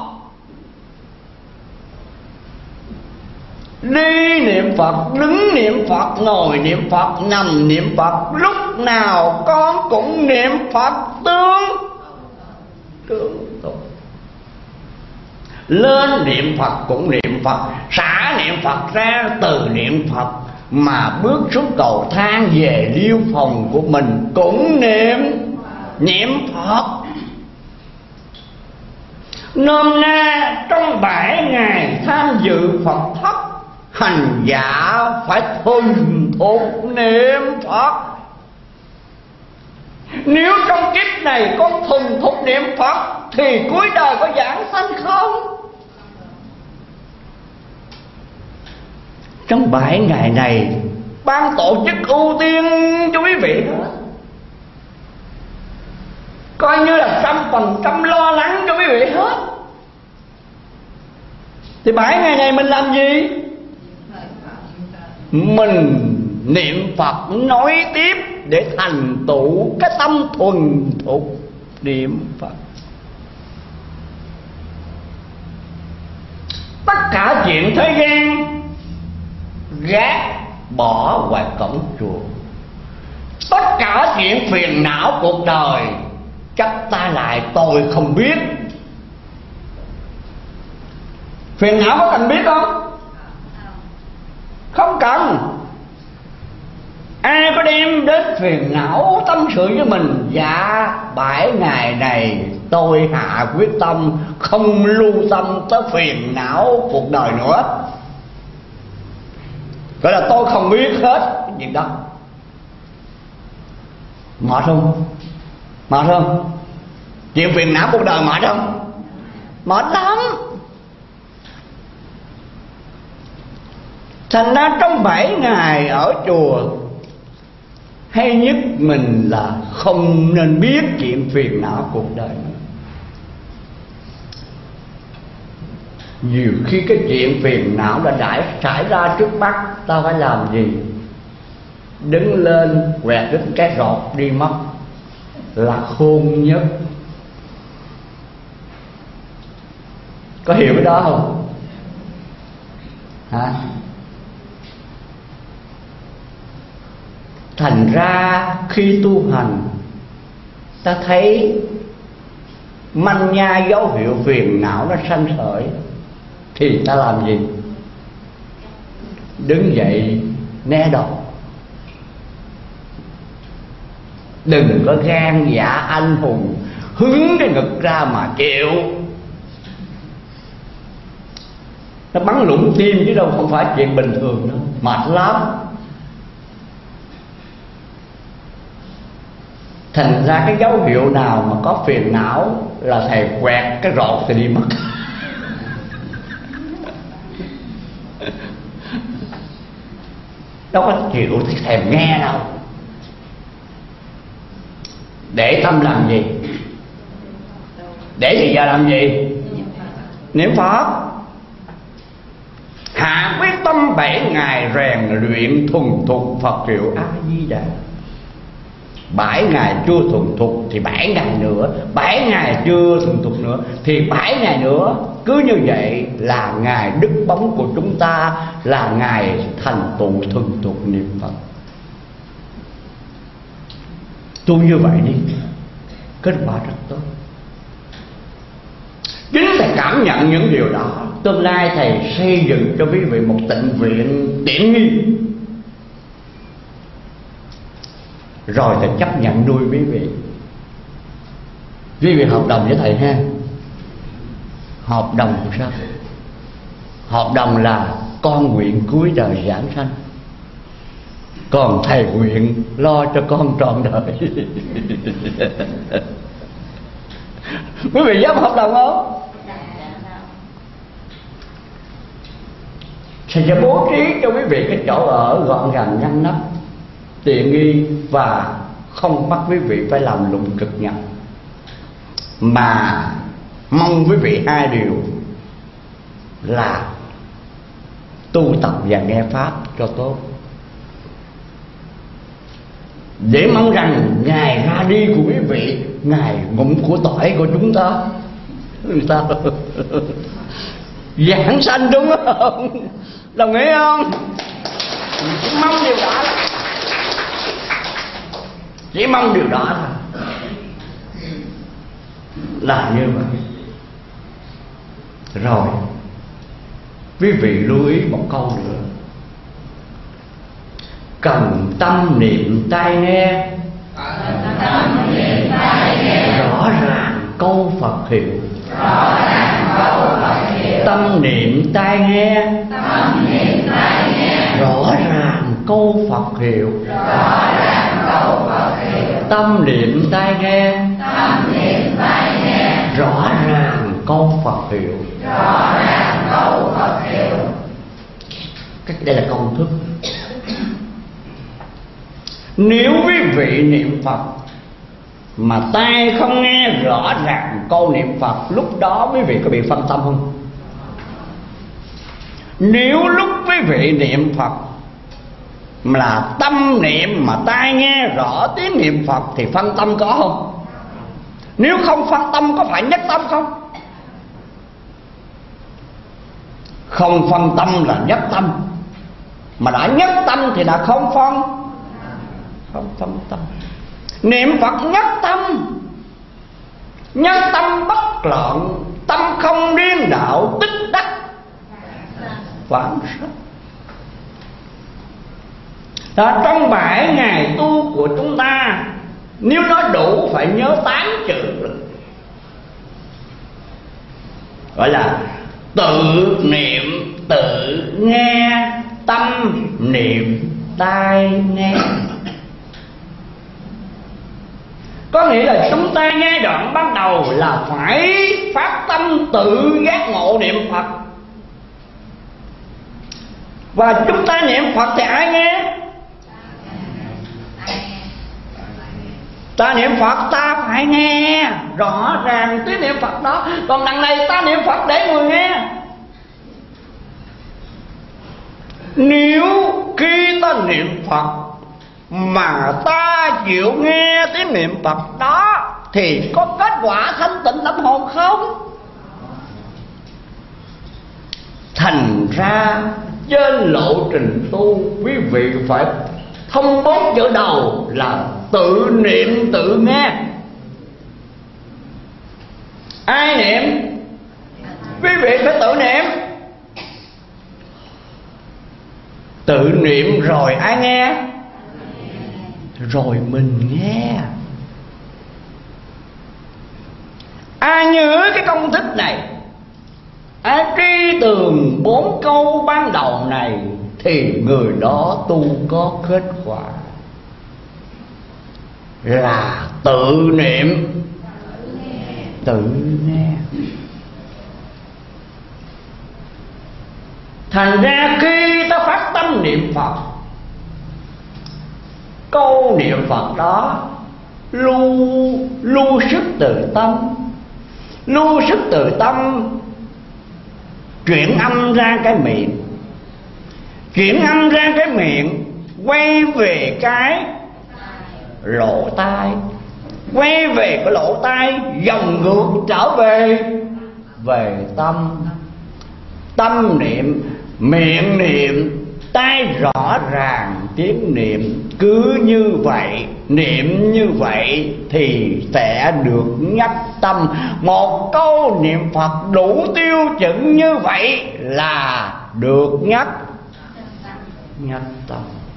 Đi niệm Phật, đứng niệm Phật, ngồi niệm Phật, nằm niệm Phật, lúc nào con cũng niệm Phật tương tương tục. Lên niệm Phật cũng niệm Phật, xả niệm Phật ra từ niệm Phật, mà bước xuống cầu thang về liêu phòng của mình cũng niệm niệm Phật. Nôm na trong bảy ngày tham dự Phật thất, hành giả phải thuần thục niệm Phật. Nếu trong kiếp này con thuần thục niệm Phật thì cuối đời có giảng sanh không? Trong bảy ngày này, ban tổ chức ưu tiên cho quý vị đó, coi như là trăm phần trăm lo lắng cho quý vị hết. Thì bảy ngày này mình làm gì? Mình niệm Phật nói tiếp để thành tựu cái tâm thuần thục niệm Phật. Tất cả chuyện thế gian gác bỏ ngoài cổng chùa. Tất cả chuyện phiền não cuộc đời chắc ta lại tôi không biết. Phiền não có cần biết không? Không cần. Ai có đem đến phiền não tâm sự với mình? Dạ, bảy ngày này tôi hạ quyết tâm không lưu tâm tới phiền não cuộc đời nữa. Gọi là tôi không biết hết cái chuyện đó. Mệt không? Mệt không? Chuyện phiền não cuộc đời mệt không? Mệt lắm. Thành ra trong bảy ngày ở chùa, hay nhất mình là không nên biết chuyện phiền não cuộc đời nữa. Nhiều khi cái chuyện phiền não đã đã xảy ra trước mắt, ta phải làm gì? Đứng lên quẹt đứt cái rọt đi mất là khôn nhất. Có hiểu cái đó không? Hả? Thành ra khi tu hành, ta thấy manh nha dấu hiệu phiền não nó sanh khởi, thì ta làm gì? Đứng dậy né đâu. Đừng có gan dạ anh hùng hướng cái ngực ra mà chịu. Nó bắn lũng tim chứ đâu không phải chuyện bình thường đâu, mệt lắm. Thành ra cái dấu hiệu nào mà có phiền não là thầy quẹt cái rột thì đi mất. Đâu có chịu thì thèm nghe đâu. Để tâm làm gì? Để thì giờ làm gì? Niệm Phật. Hạ quyết tâm bảy ngày rèn luyện thuần thục Phật hiệu A Di Đà. Bảy ngày chưa thuần thục thì bảy ngày nữa, bảy ngày chưa thuần thục nữa thì bảy ngày nữa. Cứ như vậy là ngày đứt bóng của chúng ta, là ngày thành tựu thuần thục niệm Phật. Tu như vậy đi, kết quả rất tốt. Chính thầy cảm nhận những điều đó. Tương lai thầy xây dựng cho quý vị một tịnh viện tiện nghi, rồi thầy chấp nhận nuôi quý vị. Quý vị hợp đồng với thầy ha. Hợp đồng sao? Hợp đồng là con nguyện cuối đời giảng sanh, còn thầy nguyện lo cho con trọn đời. Quý vị dám hợp đồng không? Thầy sẽ bố trí cho quý vị cái chỗ ở gọn gàng ngăn nắp, tiện nghi, và không bắt quý vị phải làm lụng cực nhọc, mà mong quý vị hai điều là tu tập và nghe Pháp cho tốt, để mong rằng ngày ra đi của quý vị, ngày ngụm của tỏi của chúng ta, người ta giảng sanh, đúng không? Đồng ý không? Chỉ mong điều đó là Chỉ mong điều đó thôi. Là như vậy. Rồi quý vị lưu ý một câu nữa: cần tâm niệm tai nghe, tâm niệm tai nghe, rõ ràng câu Phật hiệu. rõ ràng câu Phật hiệu. Tâm niệm tai nghe, tâm niệm tai nghe, rõ ràng câu Phật hiệu. rõ ràng câu Phật hiệu. Tâm niệm tai nghe, tâm niệm tai nghe, rõ ràng câu Phật hiệu. rõ ràng câu Phật hiệu. Đây là công thức. Nếu quý vị niệm Phật mà tai không nghe rõ ràng câu niệm Phật, lúc đó quý vị có bị phân tâm không? Nếu lúc quý vị niệm Phật mà là tâm niệm mà tai nghe rõ tiếng niệm Phật thì phân tâm có không? Nếu không phân tâm có phải nhất tâm không? Không phân tâm là nhất tâm, mà đã nhất tâm thì là không phân Không phân tâm. Niệm Phật nhất tâm, nhất tâm bất loạn, tâm không điên đạo, tích đắc vãng sanh. Đó, trong bảy ngày tu của chúng ta, nếu nói đủ phải nhớ tám chữ, gọi là tự niệm tự nghe, tâm niệm tai nghe. Có nghĩa là chúng ta giai đoạn ban đầu là phải phát tâm tự giác ngộ niệm Phật. Và chúng ta niệm Phật thì ai nghe? Ta niệm Phật ta phải nghe rõ ràng tiếng niệm Phật đó. Còn đằng này ta niệm Phật để người nghe. Nếu khi ta niệm Phật mà ta chịu nghe tiếng niệm Phật đó thì có kết quả thanh tịnh tâm hồn không? Thành ra trên lộ trình tu, quý vị phải thông bốn chữ đầu là tự niệm tự nghe. Ai niệm? Quý vị phải tự niệm. Tự niệm rồi ai nghe? Rồi mình nghe. Ai nhớ cái công thức này, ai tri tường bốn câu ban đầu này, thì người đó tu có kết quả là tự niệm, tự nghe. Thành ra khi ta phát tâm niệm Phật, câu niệm Phật đó lưu lưu sức từ tâm, lưu sức từ tâm chuyển âm ra cái miệng, chuyển âm ra cái miệng quay về cái lỗ tai, quay về cái lỗ tai, dòng ngược trở về về tâm. Tâm niệm, miệng niệm, tai rõ ràng tiếng niệm. Cứ như vậy, niệm như vậy thì sẽ được nhắc tâm. Một câu niệm Phật đủ tiêu chuẩn như vậy là được nhắc nhắc tâm.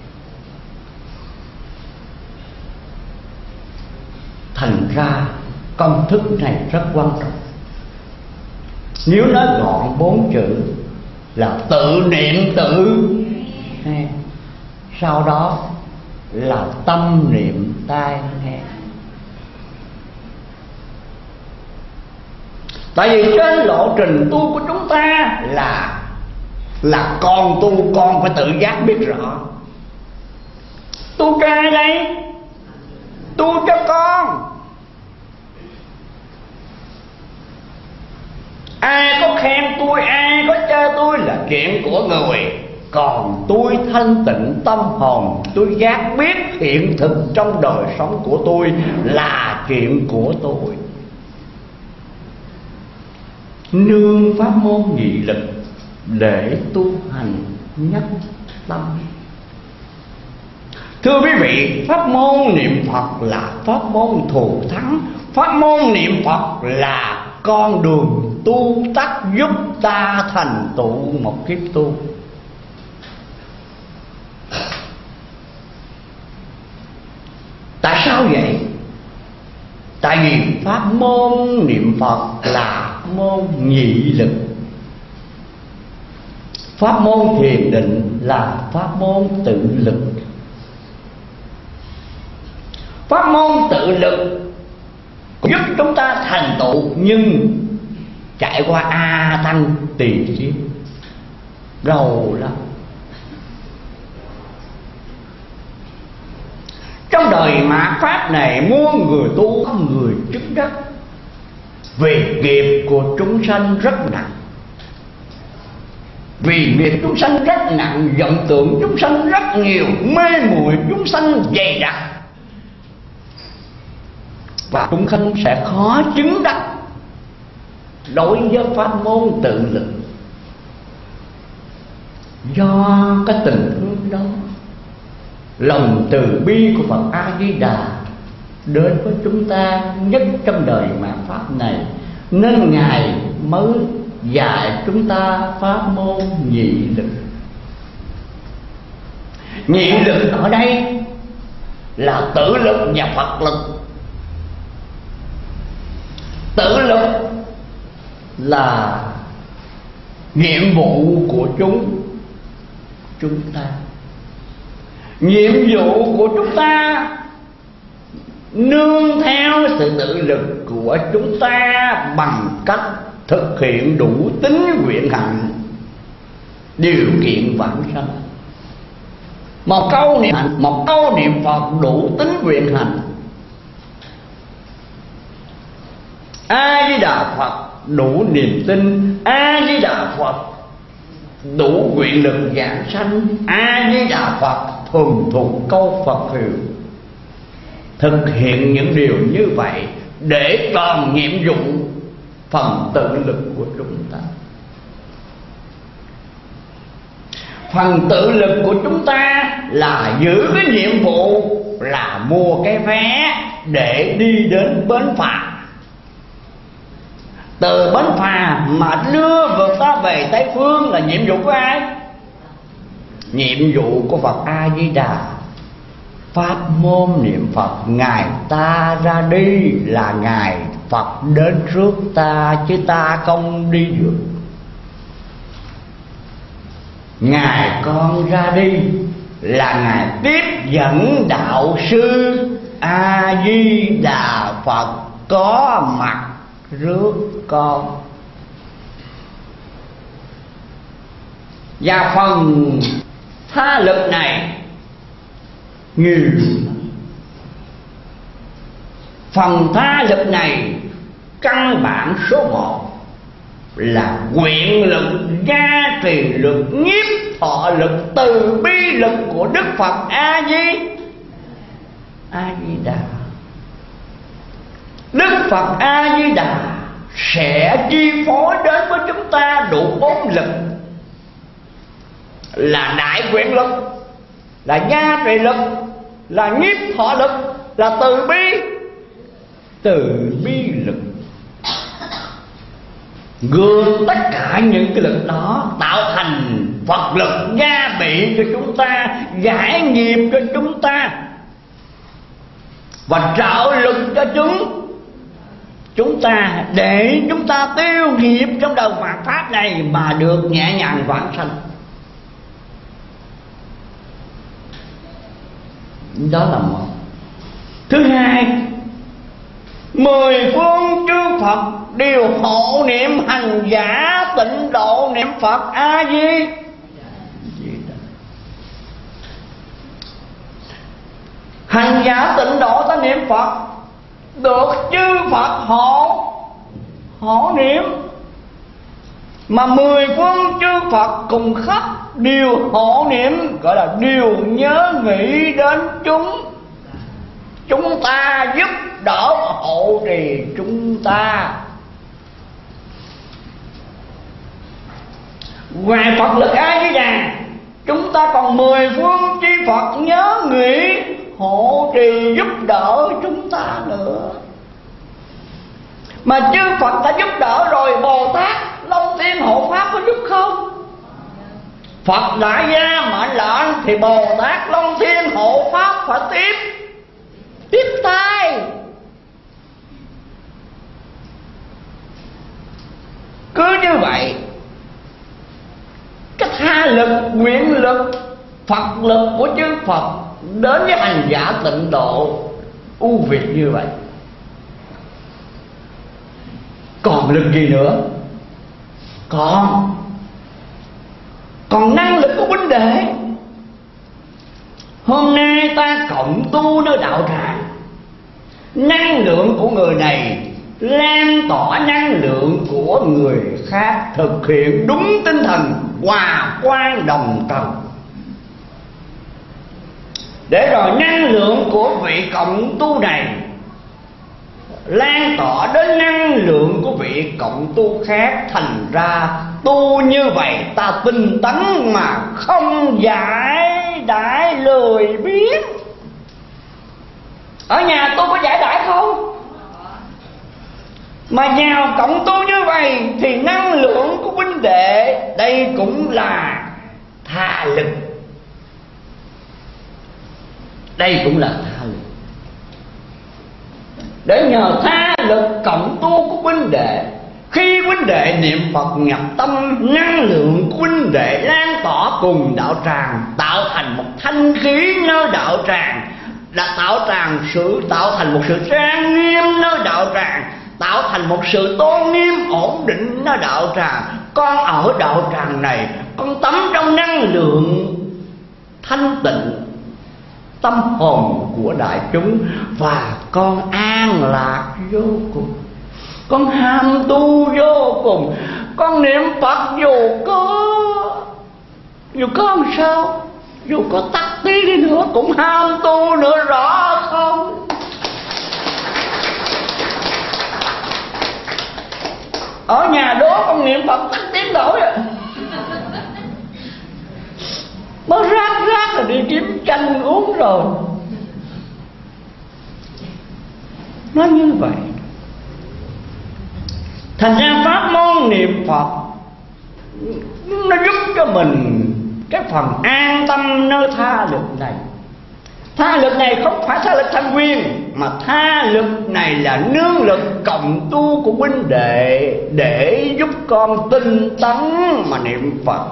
Thành ra công thức này rất quan trọng. Nếu nói gọn bốn chữ là tự niệm tự nghe, sau đó là tâm niệm tai nghe. Tại vì trên lộ trình tu của chúng ta là là con tu, con phải tự giác biết rõ. Tu cho ai đây? Tu cho con. Ai có khen tôi, ai có chê tôi là chuyện của người. Còn tôi thanh tịnh tâm hồn, tôi giác biết hiện thực trong đời sống của tôi là chuyện của tôi. Nương pháp môn nghị lực để tu hành nhất tâm. Thưa quý vị, pháp môn niệm Phật là pháp môn thù thắng. Pháp môn niệm Phật là con đường tu tắt giúp ta thành tựu một kiếp tu. Tại sao vậy? Tại vì pháp môn niệm Phật là môn nhị lực. Pháp môn thiền định là pháp môn tự lực. Pháp môn tự lực giúp chúng ta thành tựu, nhưng trải qua a tăng tỳ kiếp lâu lắm. Trong đời mạt pháp này, muôn người tu không người chứng đắc. Vì nghiệp của chúng sanh rất nặng, vì nghiệp chúng sanh rất nặng, vọng tưởng chúng sanh rất nhiều, mê muội chúng sanh dày đặc, và chúng sanh sẽ khó chứng đắc đối với pháp môn tự lực. Do cái tình thương đó, lòng từ bi của Phật A Di Đà đến với chúng ta nhất trong đời mạt pháp này, nên Ngài mới dạy chúng ta pháp môn nhị lực. Nhị lực ở đây là tự lực và Phật lực. Tự lực là nhiệm vụ của chúng chúng ta. Nhiệm vụ của chúng ta nương theo sự tự lực của chúng ta bằng cách thực hiện đủ tín nguyện hạnh, điều kiện vãng sanh. Một câu niệm hạnh, một câu niệm Phật đủ tín nguyện hạnh. A Di Đà Phật đủ niềm tin, A Di Đà Phật đủ nguyện lực giảng sanh, A Di Đà Phật thuần thục câu Phật hiệu. Thực hiện những điều như vậy để toàn nhiệm vụ phần tự lực của chúng ta. Phần tự lực của chúng ta là giữ cái nhiệm vụ là mua cái vé để đi đến bến phà. Từ bến phà mà đưa vượt ta về Tây Phương là nhiệm vụ của ai? nhiệm vụ của Phật A Di Đà. Pháp môn niệm Phật, Ngài ta ra đi là Ngài Phật đến trước ta, chứ ta không đi được. Ngài con ra đi là Ngài tiếp dẫn đạo sư A Di Đà Phật có mặt rước con. Và phần tha lực này nhiều. Phần tha lực này căn bản số một là nguyện lực, gia trì lực, nhiếp thọ lực, từ bi lực của Đức Phật A Di A Di Đà. Đức Phật A Di Đà sẽ chi phối đến với chúng ta đủ bốn lực, là đại nguyện lực, là gia trì lực, là nhiếp thọ lực, là từ bi từ bi lực. Gồm tất cả những cái lực đó tạo thành Phật lực gia bị cho chúng ta, giải nghiệp cho chúng ta, và trợ lực cho chúng chúng ta, để chúng ta tiêu nghiệp trong đời mạt pháp này mà được nhẹ nhàng vãng sanh. Đó là một. Thứ hai, mười phương chư Phật đều hộ niệm hành giả tịnh độ niệm Phật A Di Đà. Hành giả tịnh độ ta niệm Phật được chư Phật hộ hộ niệm, mà mười phương chư Phật cùng khắp đều hộ niệm, gọi là đều nhớ nghĩ đến chúng chúng ta, giúp đỡ hộ trì chúng ta. Ngoài Phật lực A Di Đà, chúng ta còn mười phương chi Phật nhớ nghĩ hộ trì giúp đỡ chúng ta nữa. Mà chư Phật đã giúp đỡ rồi, Bồ Tát Long Thiên Hộ Pháp có giúp không? Phật đã ra mệnh lệnh thì Bồ Tát Long Thiên Hộ Pháp phải tiếp tiếp tay. Cứ như vậy, cái tha lực, nguyện lực, Phật lực của chư Phật đến với hành giả tịnh độ ưu việt như vậy. Còn lực gì nữa? Còn Còn năng lực của huynh đệ. Hôm nay ta cộng tu nơi đạo tràng, năng lượng của người này lan tỏa năng lượng của người khác, thực hiện đúng tinh thần hòa quan đồng trần, để rồi năng lượng của vị cộng tu này lan tỏa đến năng lượng của vị cộng tu khác. Thành ra tu như vậy ta tinh tấn mà không giải đãi lười biếng. Ở nhà tôi có giải đãi không? Mà vào cộng tu như vậy thì năng lượng của huynh đệ, đây cũng là tha lực, đây cũng là tha lực. Để nhờ tha lực cộng tu của huynh đệ, khi huynh đệ niệm Phật nhập tâm, năng lượng của huynh đệ lan tỏa cùng đạo tràng, tạo thành một thanh khí nơi đạo tràng, đã tạo tràng sự tạo thành một sự trang nghiêm nơi đạo tràng, tạo thành một sự tôn nghiêm ổn định nơi đạo tràng. Con ở đạo tràng này, con tắm trong năng lượng thanh tịnh tâm hồn của đại chúng, và con an lạc vô cùng, con ham tu vô cùng. Con niệm Phật dù có dù có làm sao, dù có tắc tí đi nữa cũng ham tu nữa, rõ không? Ở nhà đó con niệm Phật tắc tiếng đổi à, nó rác rác là đi kiếm chanh uống rồi. Nó như vậy. Thành ra pháp môn niệm Phật nó giúp cho mình cái phần an tâm nơi tha lực này. Tha lực này không phải tha lực thanh nguyên, mà tha lực này là nương lực cộng tu của huynh đệ, để giúp con tinh tấn mà niệm Phật.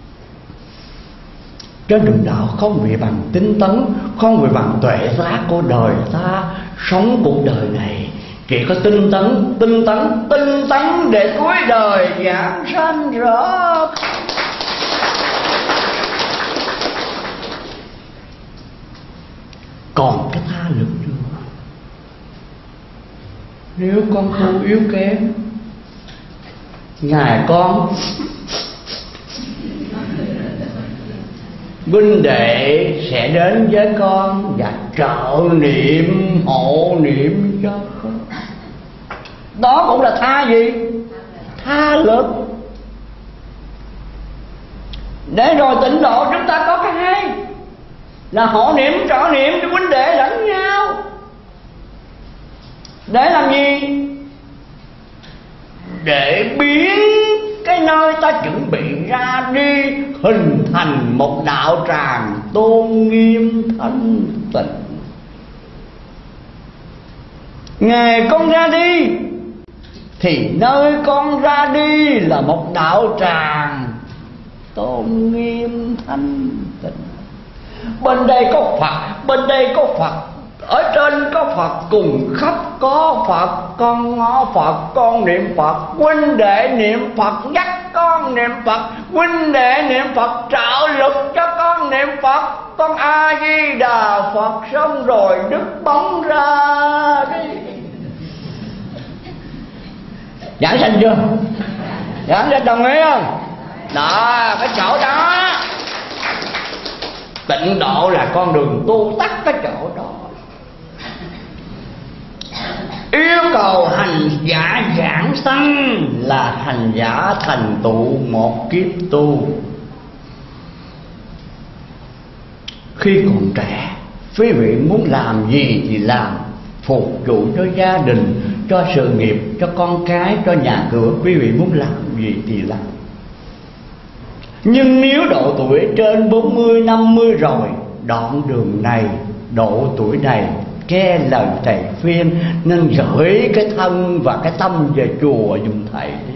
Trên đường đạo không vì bằng tinh tấn, không vì bằng tuệ giác của đời ta, sống cuộc đời này chỉ có tinh tấn, tinh tấn, tinh tấn để cuối đời giảng sanh rõ. Còn cái tha lực nữa, nếu con tu yếu kém, ngài con huynh đệ sẽ đến với con và trợ niệm hộ niệm cho con. Đó cũng là tha gì? Tha lực. Để rồi tịnh độ chúng ta có cái hay là hộ niệm trợ niệm cho huynh đệ lẫn nhau. Để làm gì? Để biến cái nơi ta chuẩn bị ra đi hình thành một đạo tràng tôn nghiêm thanh tịnh. Ngày con ra đi thì nơi con ra đi là một đạo tràng tôn nghiêm thanh tịnh. Bên đây có Phật, bên đây có Phật, ở trên có Phật, cùng khắp có Phật. Con ngó Phật, con niệm Phật, huynh đệ niệm Phật nhắc con niệm Phật, huynh đệ niệm Phật trợ lực cho con niệm Phật. Con A Di Đà Phật xong rồi đứt bóng ra đi. Giảng sanh chưa? Giảng sanh đồng ý không? Đó, cái chỗ đó. Tịnh độ là con đường tu tắt cái chỗ đó. Yêu cầu hành giả giảng sanh là hành giả thành tựu một kiếp tu. Khi còn trẻ, quý vị muốn làm gì thì làm, phục vụ cho gia đình, cho sự nghiệp, cho con cái, cho nhà cửa. Quý vị muốn làm gì thì làm. Nhưng nếu độ tuổi trên bốn mươi, năm mươi rồi, đoạn đường này, độ tuổi này nghe lời thầy khuyên, nên gửi cái thân và cái tâm về chùa dùng thầy đi.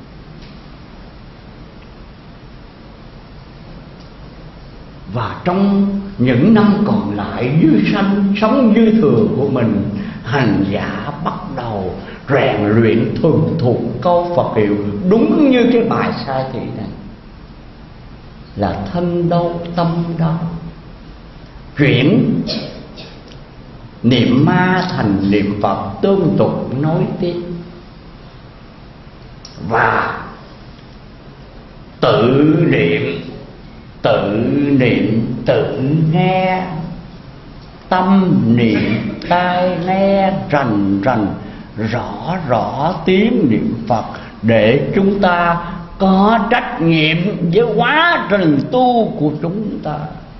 Và trong những năm còn lại dư sanh sống dư thừa của mình, hành giả bắt đầu rèn luyện thuần thục câu Phật hiệu đúng như cái bài sa thị này, là thân đâu tâm đâu, chuyển niệm ma thành niệm Phật tương tục nối tiếp, và tự niệm tự niệm tự nghe, tâm niệm tai nghe rành rành rõ rõ tiếng niệm Phật, để chúng ta có trách nhiệm với quá trình tu của chúng ta.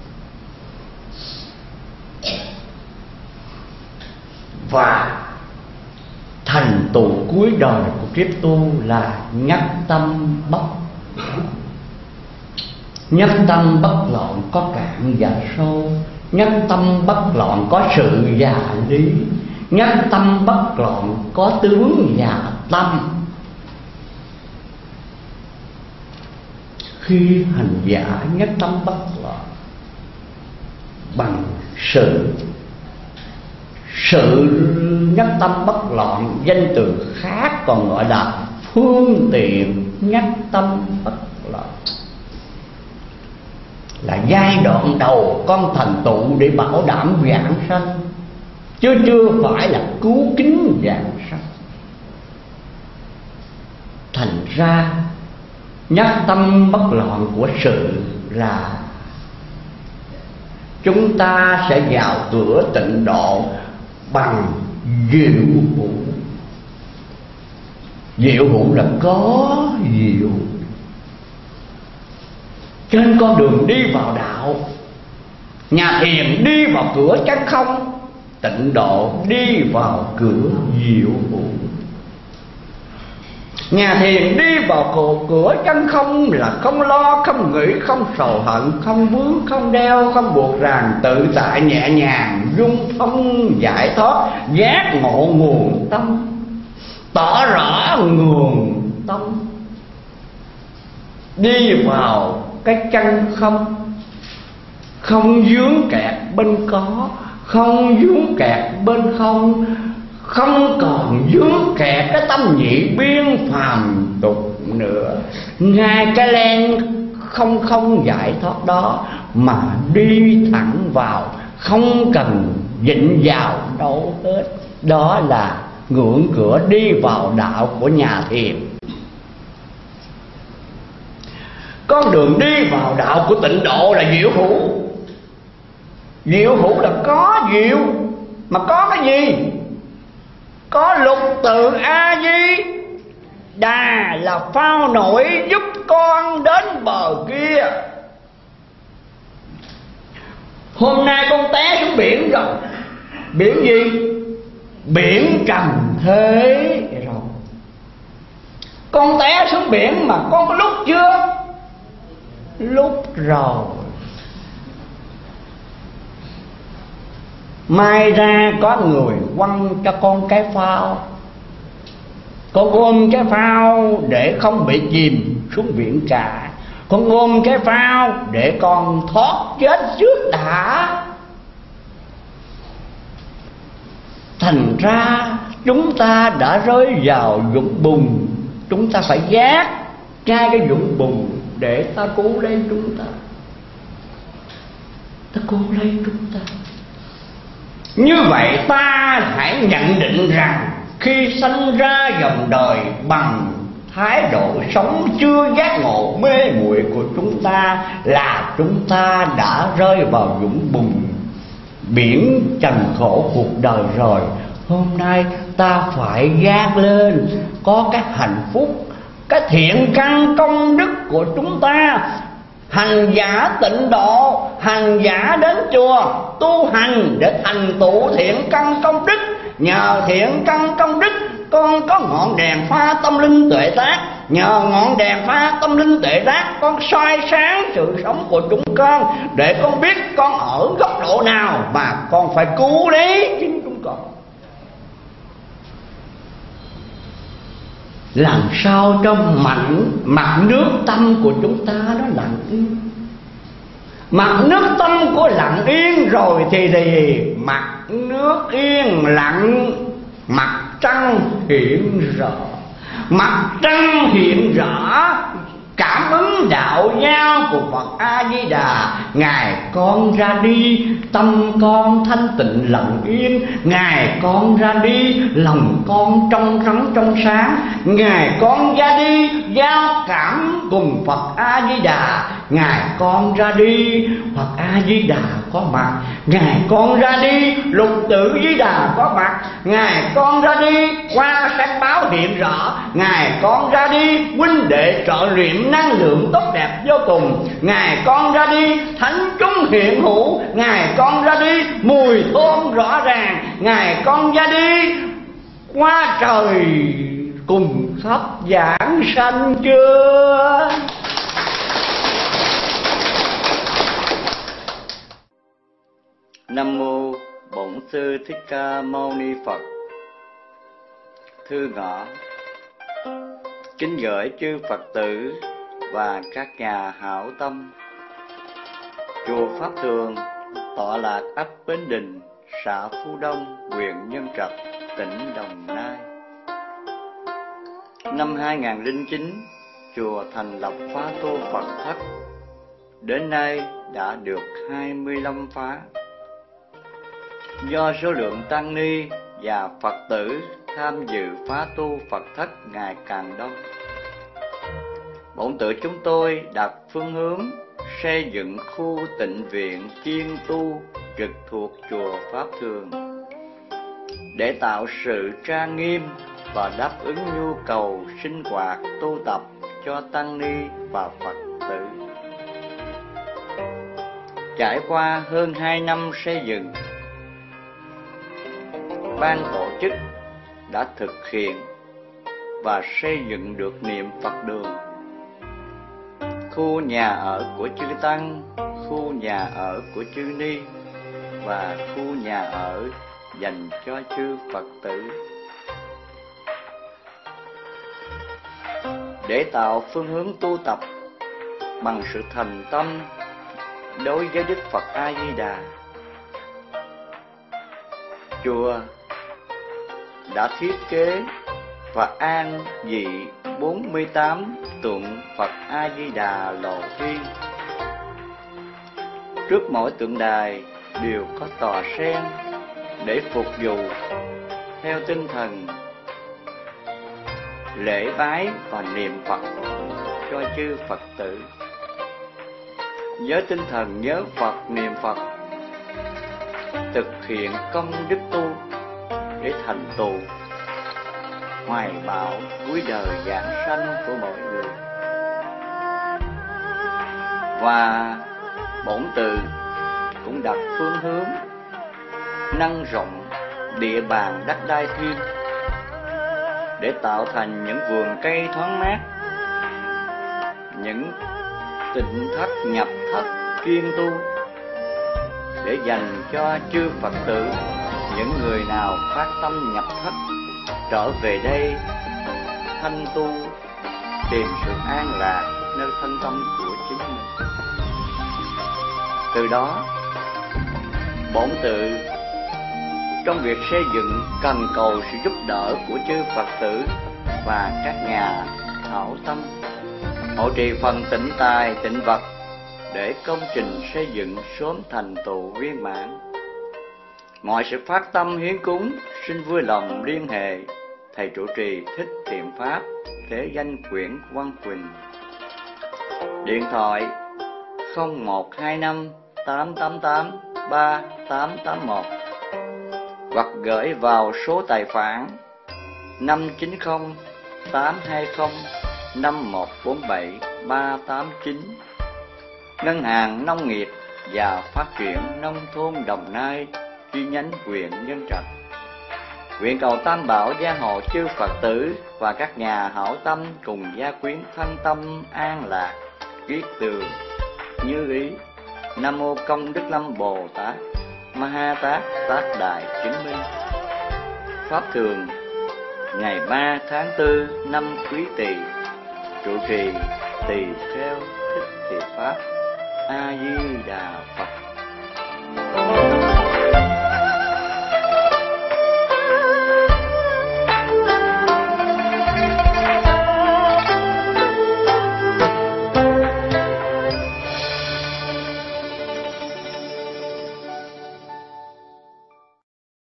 Và thành tựu cuối đời của kiếp tu là nhất tâm bất nhất tâm bất loạn, có cạn và sâu. Nhất tâm bất loạn có sự và lý. Nhất tâm bất loạn có tướng và tâm. Khi hành giả nhất tâm bất loạn bằng sự Sự nhất tâm bất loạn, danh từ khác còn gọi là phương tiện nhất tâm bất loạn, là giai đoạn đầu con thành tựu để bảo đảm vãng sanh, chứ chưa phải là cứu kính vãng sanh. Thành ra nhất tâm bất loạn của sự là chúng ta sẽ vào cửa tịnh độ bằng diệu hữu. Diệu hữu là có diệu. Trên con đường đi vào đạo, nhà thiền đi vào cửa chánh không, tịnh độ đi vào cửa diệu hữu. Nhà thiền đi vào cổ cửa chân không là không lo, không nghĩ, không sầu hận, không vướng, không đeo, không buộc ràng, tự tại nhẹ nhàng, dung thông giải thoát, giác ngộ nguồn tâm, tỏ rõ nguồn tâm. Đi vào cái chân không, không vướng kẹt bên có, không vướng kẹt bên không, không còn vướng kẹt cái tâm nhị biên phàm tục nữa. Ngay cái len không không giải thoát đó mà đi thẳng vào, không cần vịnh vào đâu hết. Đó là ngưỡng cửa đi vào đạo của nhà thiền. Con đường đi vào đạo của tịnh độ là diệu hữu. Diệu hữu là có diệu, mà có cái gì? Có lục tự A Di Đà là phao nổi giúp con đến bờ kia. Hôm nay con té xuống biển rồi. Biển gì? Biển trần thế rồi. Con té xuống biển mà con có lúc chưa? Lúc rồi. Mai ra có người quăng cho con cái phao, con ôm cái phao để không bị chìm xuống biển cả. Con ôm cái phao để con thoát chết trước đã. Thành ra chúng ta đã rơi vào vũng bùn, chúng ta phải giác ra cái vũng bùn để ta cứu lấy chúng ta. Ta cứu lấy chúng ta. Như vậy ta hãy nhận định rằng khi sanh ra dòng đời bằng thái độ sống chưa giác ngộ mê muội của chúng ta là chúng ta đã rơi vào vũng bùn biển trần khổ cuộc đời rồi. Hôm nay ta phải giác lên, có cái hạnh phúc, cái thiện căn công đức của chúng ta. Hành giả tịnh độ, hành giả đến chùa tu hành để thành tựu thiện căn công đức. Nhờ thiện căn công đức con có ngọn đèn pha tâm linh tuệ giác. Nhờ ngọn đèn pha tâm linh tuệ giác con soi sáng sự sống của chúng con, để con biết con ở góc độ nào mà con phải cứu lấy chính chúng con. Làm sao cho mặn mặt nước tâm của chúng ta nó lặng yên. Mặt nước tâm của lặng yên rồi thì gì? Mặt nước yên lặng, mặt trăng hiện rõ. Mặt trăng hiện rõ cảm ứng đạo giao của Phật A Di Đà. Ngài con ra đi, tâm con thanh tịnh lặng yên. Ngài con ra đi, lòng con trong trắng trong sáng. Ngài con ra đi, giao cảm cùng Phật A Di Đà. Ngài con ra đi, Phật A Di Đà có mặt. Ngài con ra đi, lục tự Di Đà có mặt. Ngài con ra đi, qua sáng báo hiện rõ. Ngài con ra đi, huynh đệ trợ luyện năng lượng tốt đẹp vô cùng. Ngài con ra đi, thánh chúng hiện hữu. Ngài con ra đi, mùi thơm rõ ràng. Ngài con ra đi, qua trời cùng khắp giảng sanh chưa. Nam mô Bổn Sư Thích Ca Mâu Ni Phật. Thư ngõ kính gửi chư Phật tử và các nhà hảo tâm. Chùa Pháp Thường tọa lạc ấp Bến Đình, xã Phú Đông, huyện Nhân Trạch, tỉnh Đồng Nai. Năm hai nghìn không trăm lẻ chín, chùa thành lập khóa tu Phật thất. Đến nay đã được hai mươi lăm khóa. Do số lượng tăng ni và Phật tử tham dự khóa tu Phật thất ngày càng đông, bổn tự chúng tôi đặt phương hướng xây dựng khu tịnh viện chuyên tu trực thuộc chùa Pháp Thường để tạo sự trang nghiêm và đáp ứng nhu cầu sinh hoạt tu tập cho tăng ni và Phật tử. Trải qua hơn hai năm xây dựng, ban tổ chức đã thực hiện và xây dựng được niệm Phật đường, khu nhà ở của chư Tăng, khu nhà ở của chư Ni và khu nhà ở dành cho chư Phật tử. Để tạo phương hướng tu tập bằng sự thành tâm đối với Đức Phật A Di Đà, chùa đã thiết kế và an vị bốn mươi tám tượng Phật A Di Đà Lộ Thiên. Trước mỗi tượng đài đều có tòa sen để phục vụ theo tinh thần lễ bái và niệm Phật cho chư Phật tử. Với tinh thần nhớ Phật, niệm Phật, thực hiện công đức tu để thành tựu hoài bão cuối đời giảng sanh của mọi người. Và bổn tự cũng đặt phương hướng nâng rộng địa bàn đất đai thiên để tạo thành những vườn cây thoáng mát, những tịnh thất nhập thất chuyên tu để dành cho chư Phật tử, những người nào phát tâm nhập thất trở về đây thanh tu, tìm sự an lạc nơi thân tâm của chính mình. Từ đó, bổn tự trong việc xây dựng cần cầu sự giúp đỡ của chư Phật tử và các nhà hảo tâm, hộ trì phần tịnh tài tịnh vật để công trình xây dựng sớm thành tựu viên mãn. Mọi sự phát tâm hiến cúng xin vui lòng liên hệ thầy trụ trì Thích Thiện Pháp, Thế Danh Quyển Văn Quỳnh, điện thoại không một hai năm tám tám tám ba tám tám một hoặc gửi vào số tài khoản năm chín không tám hai không năm một bốn bảy ba tám chín, Ngân hàng Nông nghiệp và Phát triển Nông thôn Đồng Nai, chi nhánh huyện Nhân Trạch. Nguyện cầu Tam Bảo gia hộ chư Phật tử và các nhà hảo tâm cùng gia quyến thân tâm an lạc, kiết tường như ý. Nam mô Công Đức Lâm Bồ Tát Ma Ha Tát Tác Đại Chứng Minh. Pháp thường ngày ba tháng tư năm Quý Tỵ, trụ trì Tỳ Kheo Thích Thiện Pháp. A Di Đà Phật.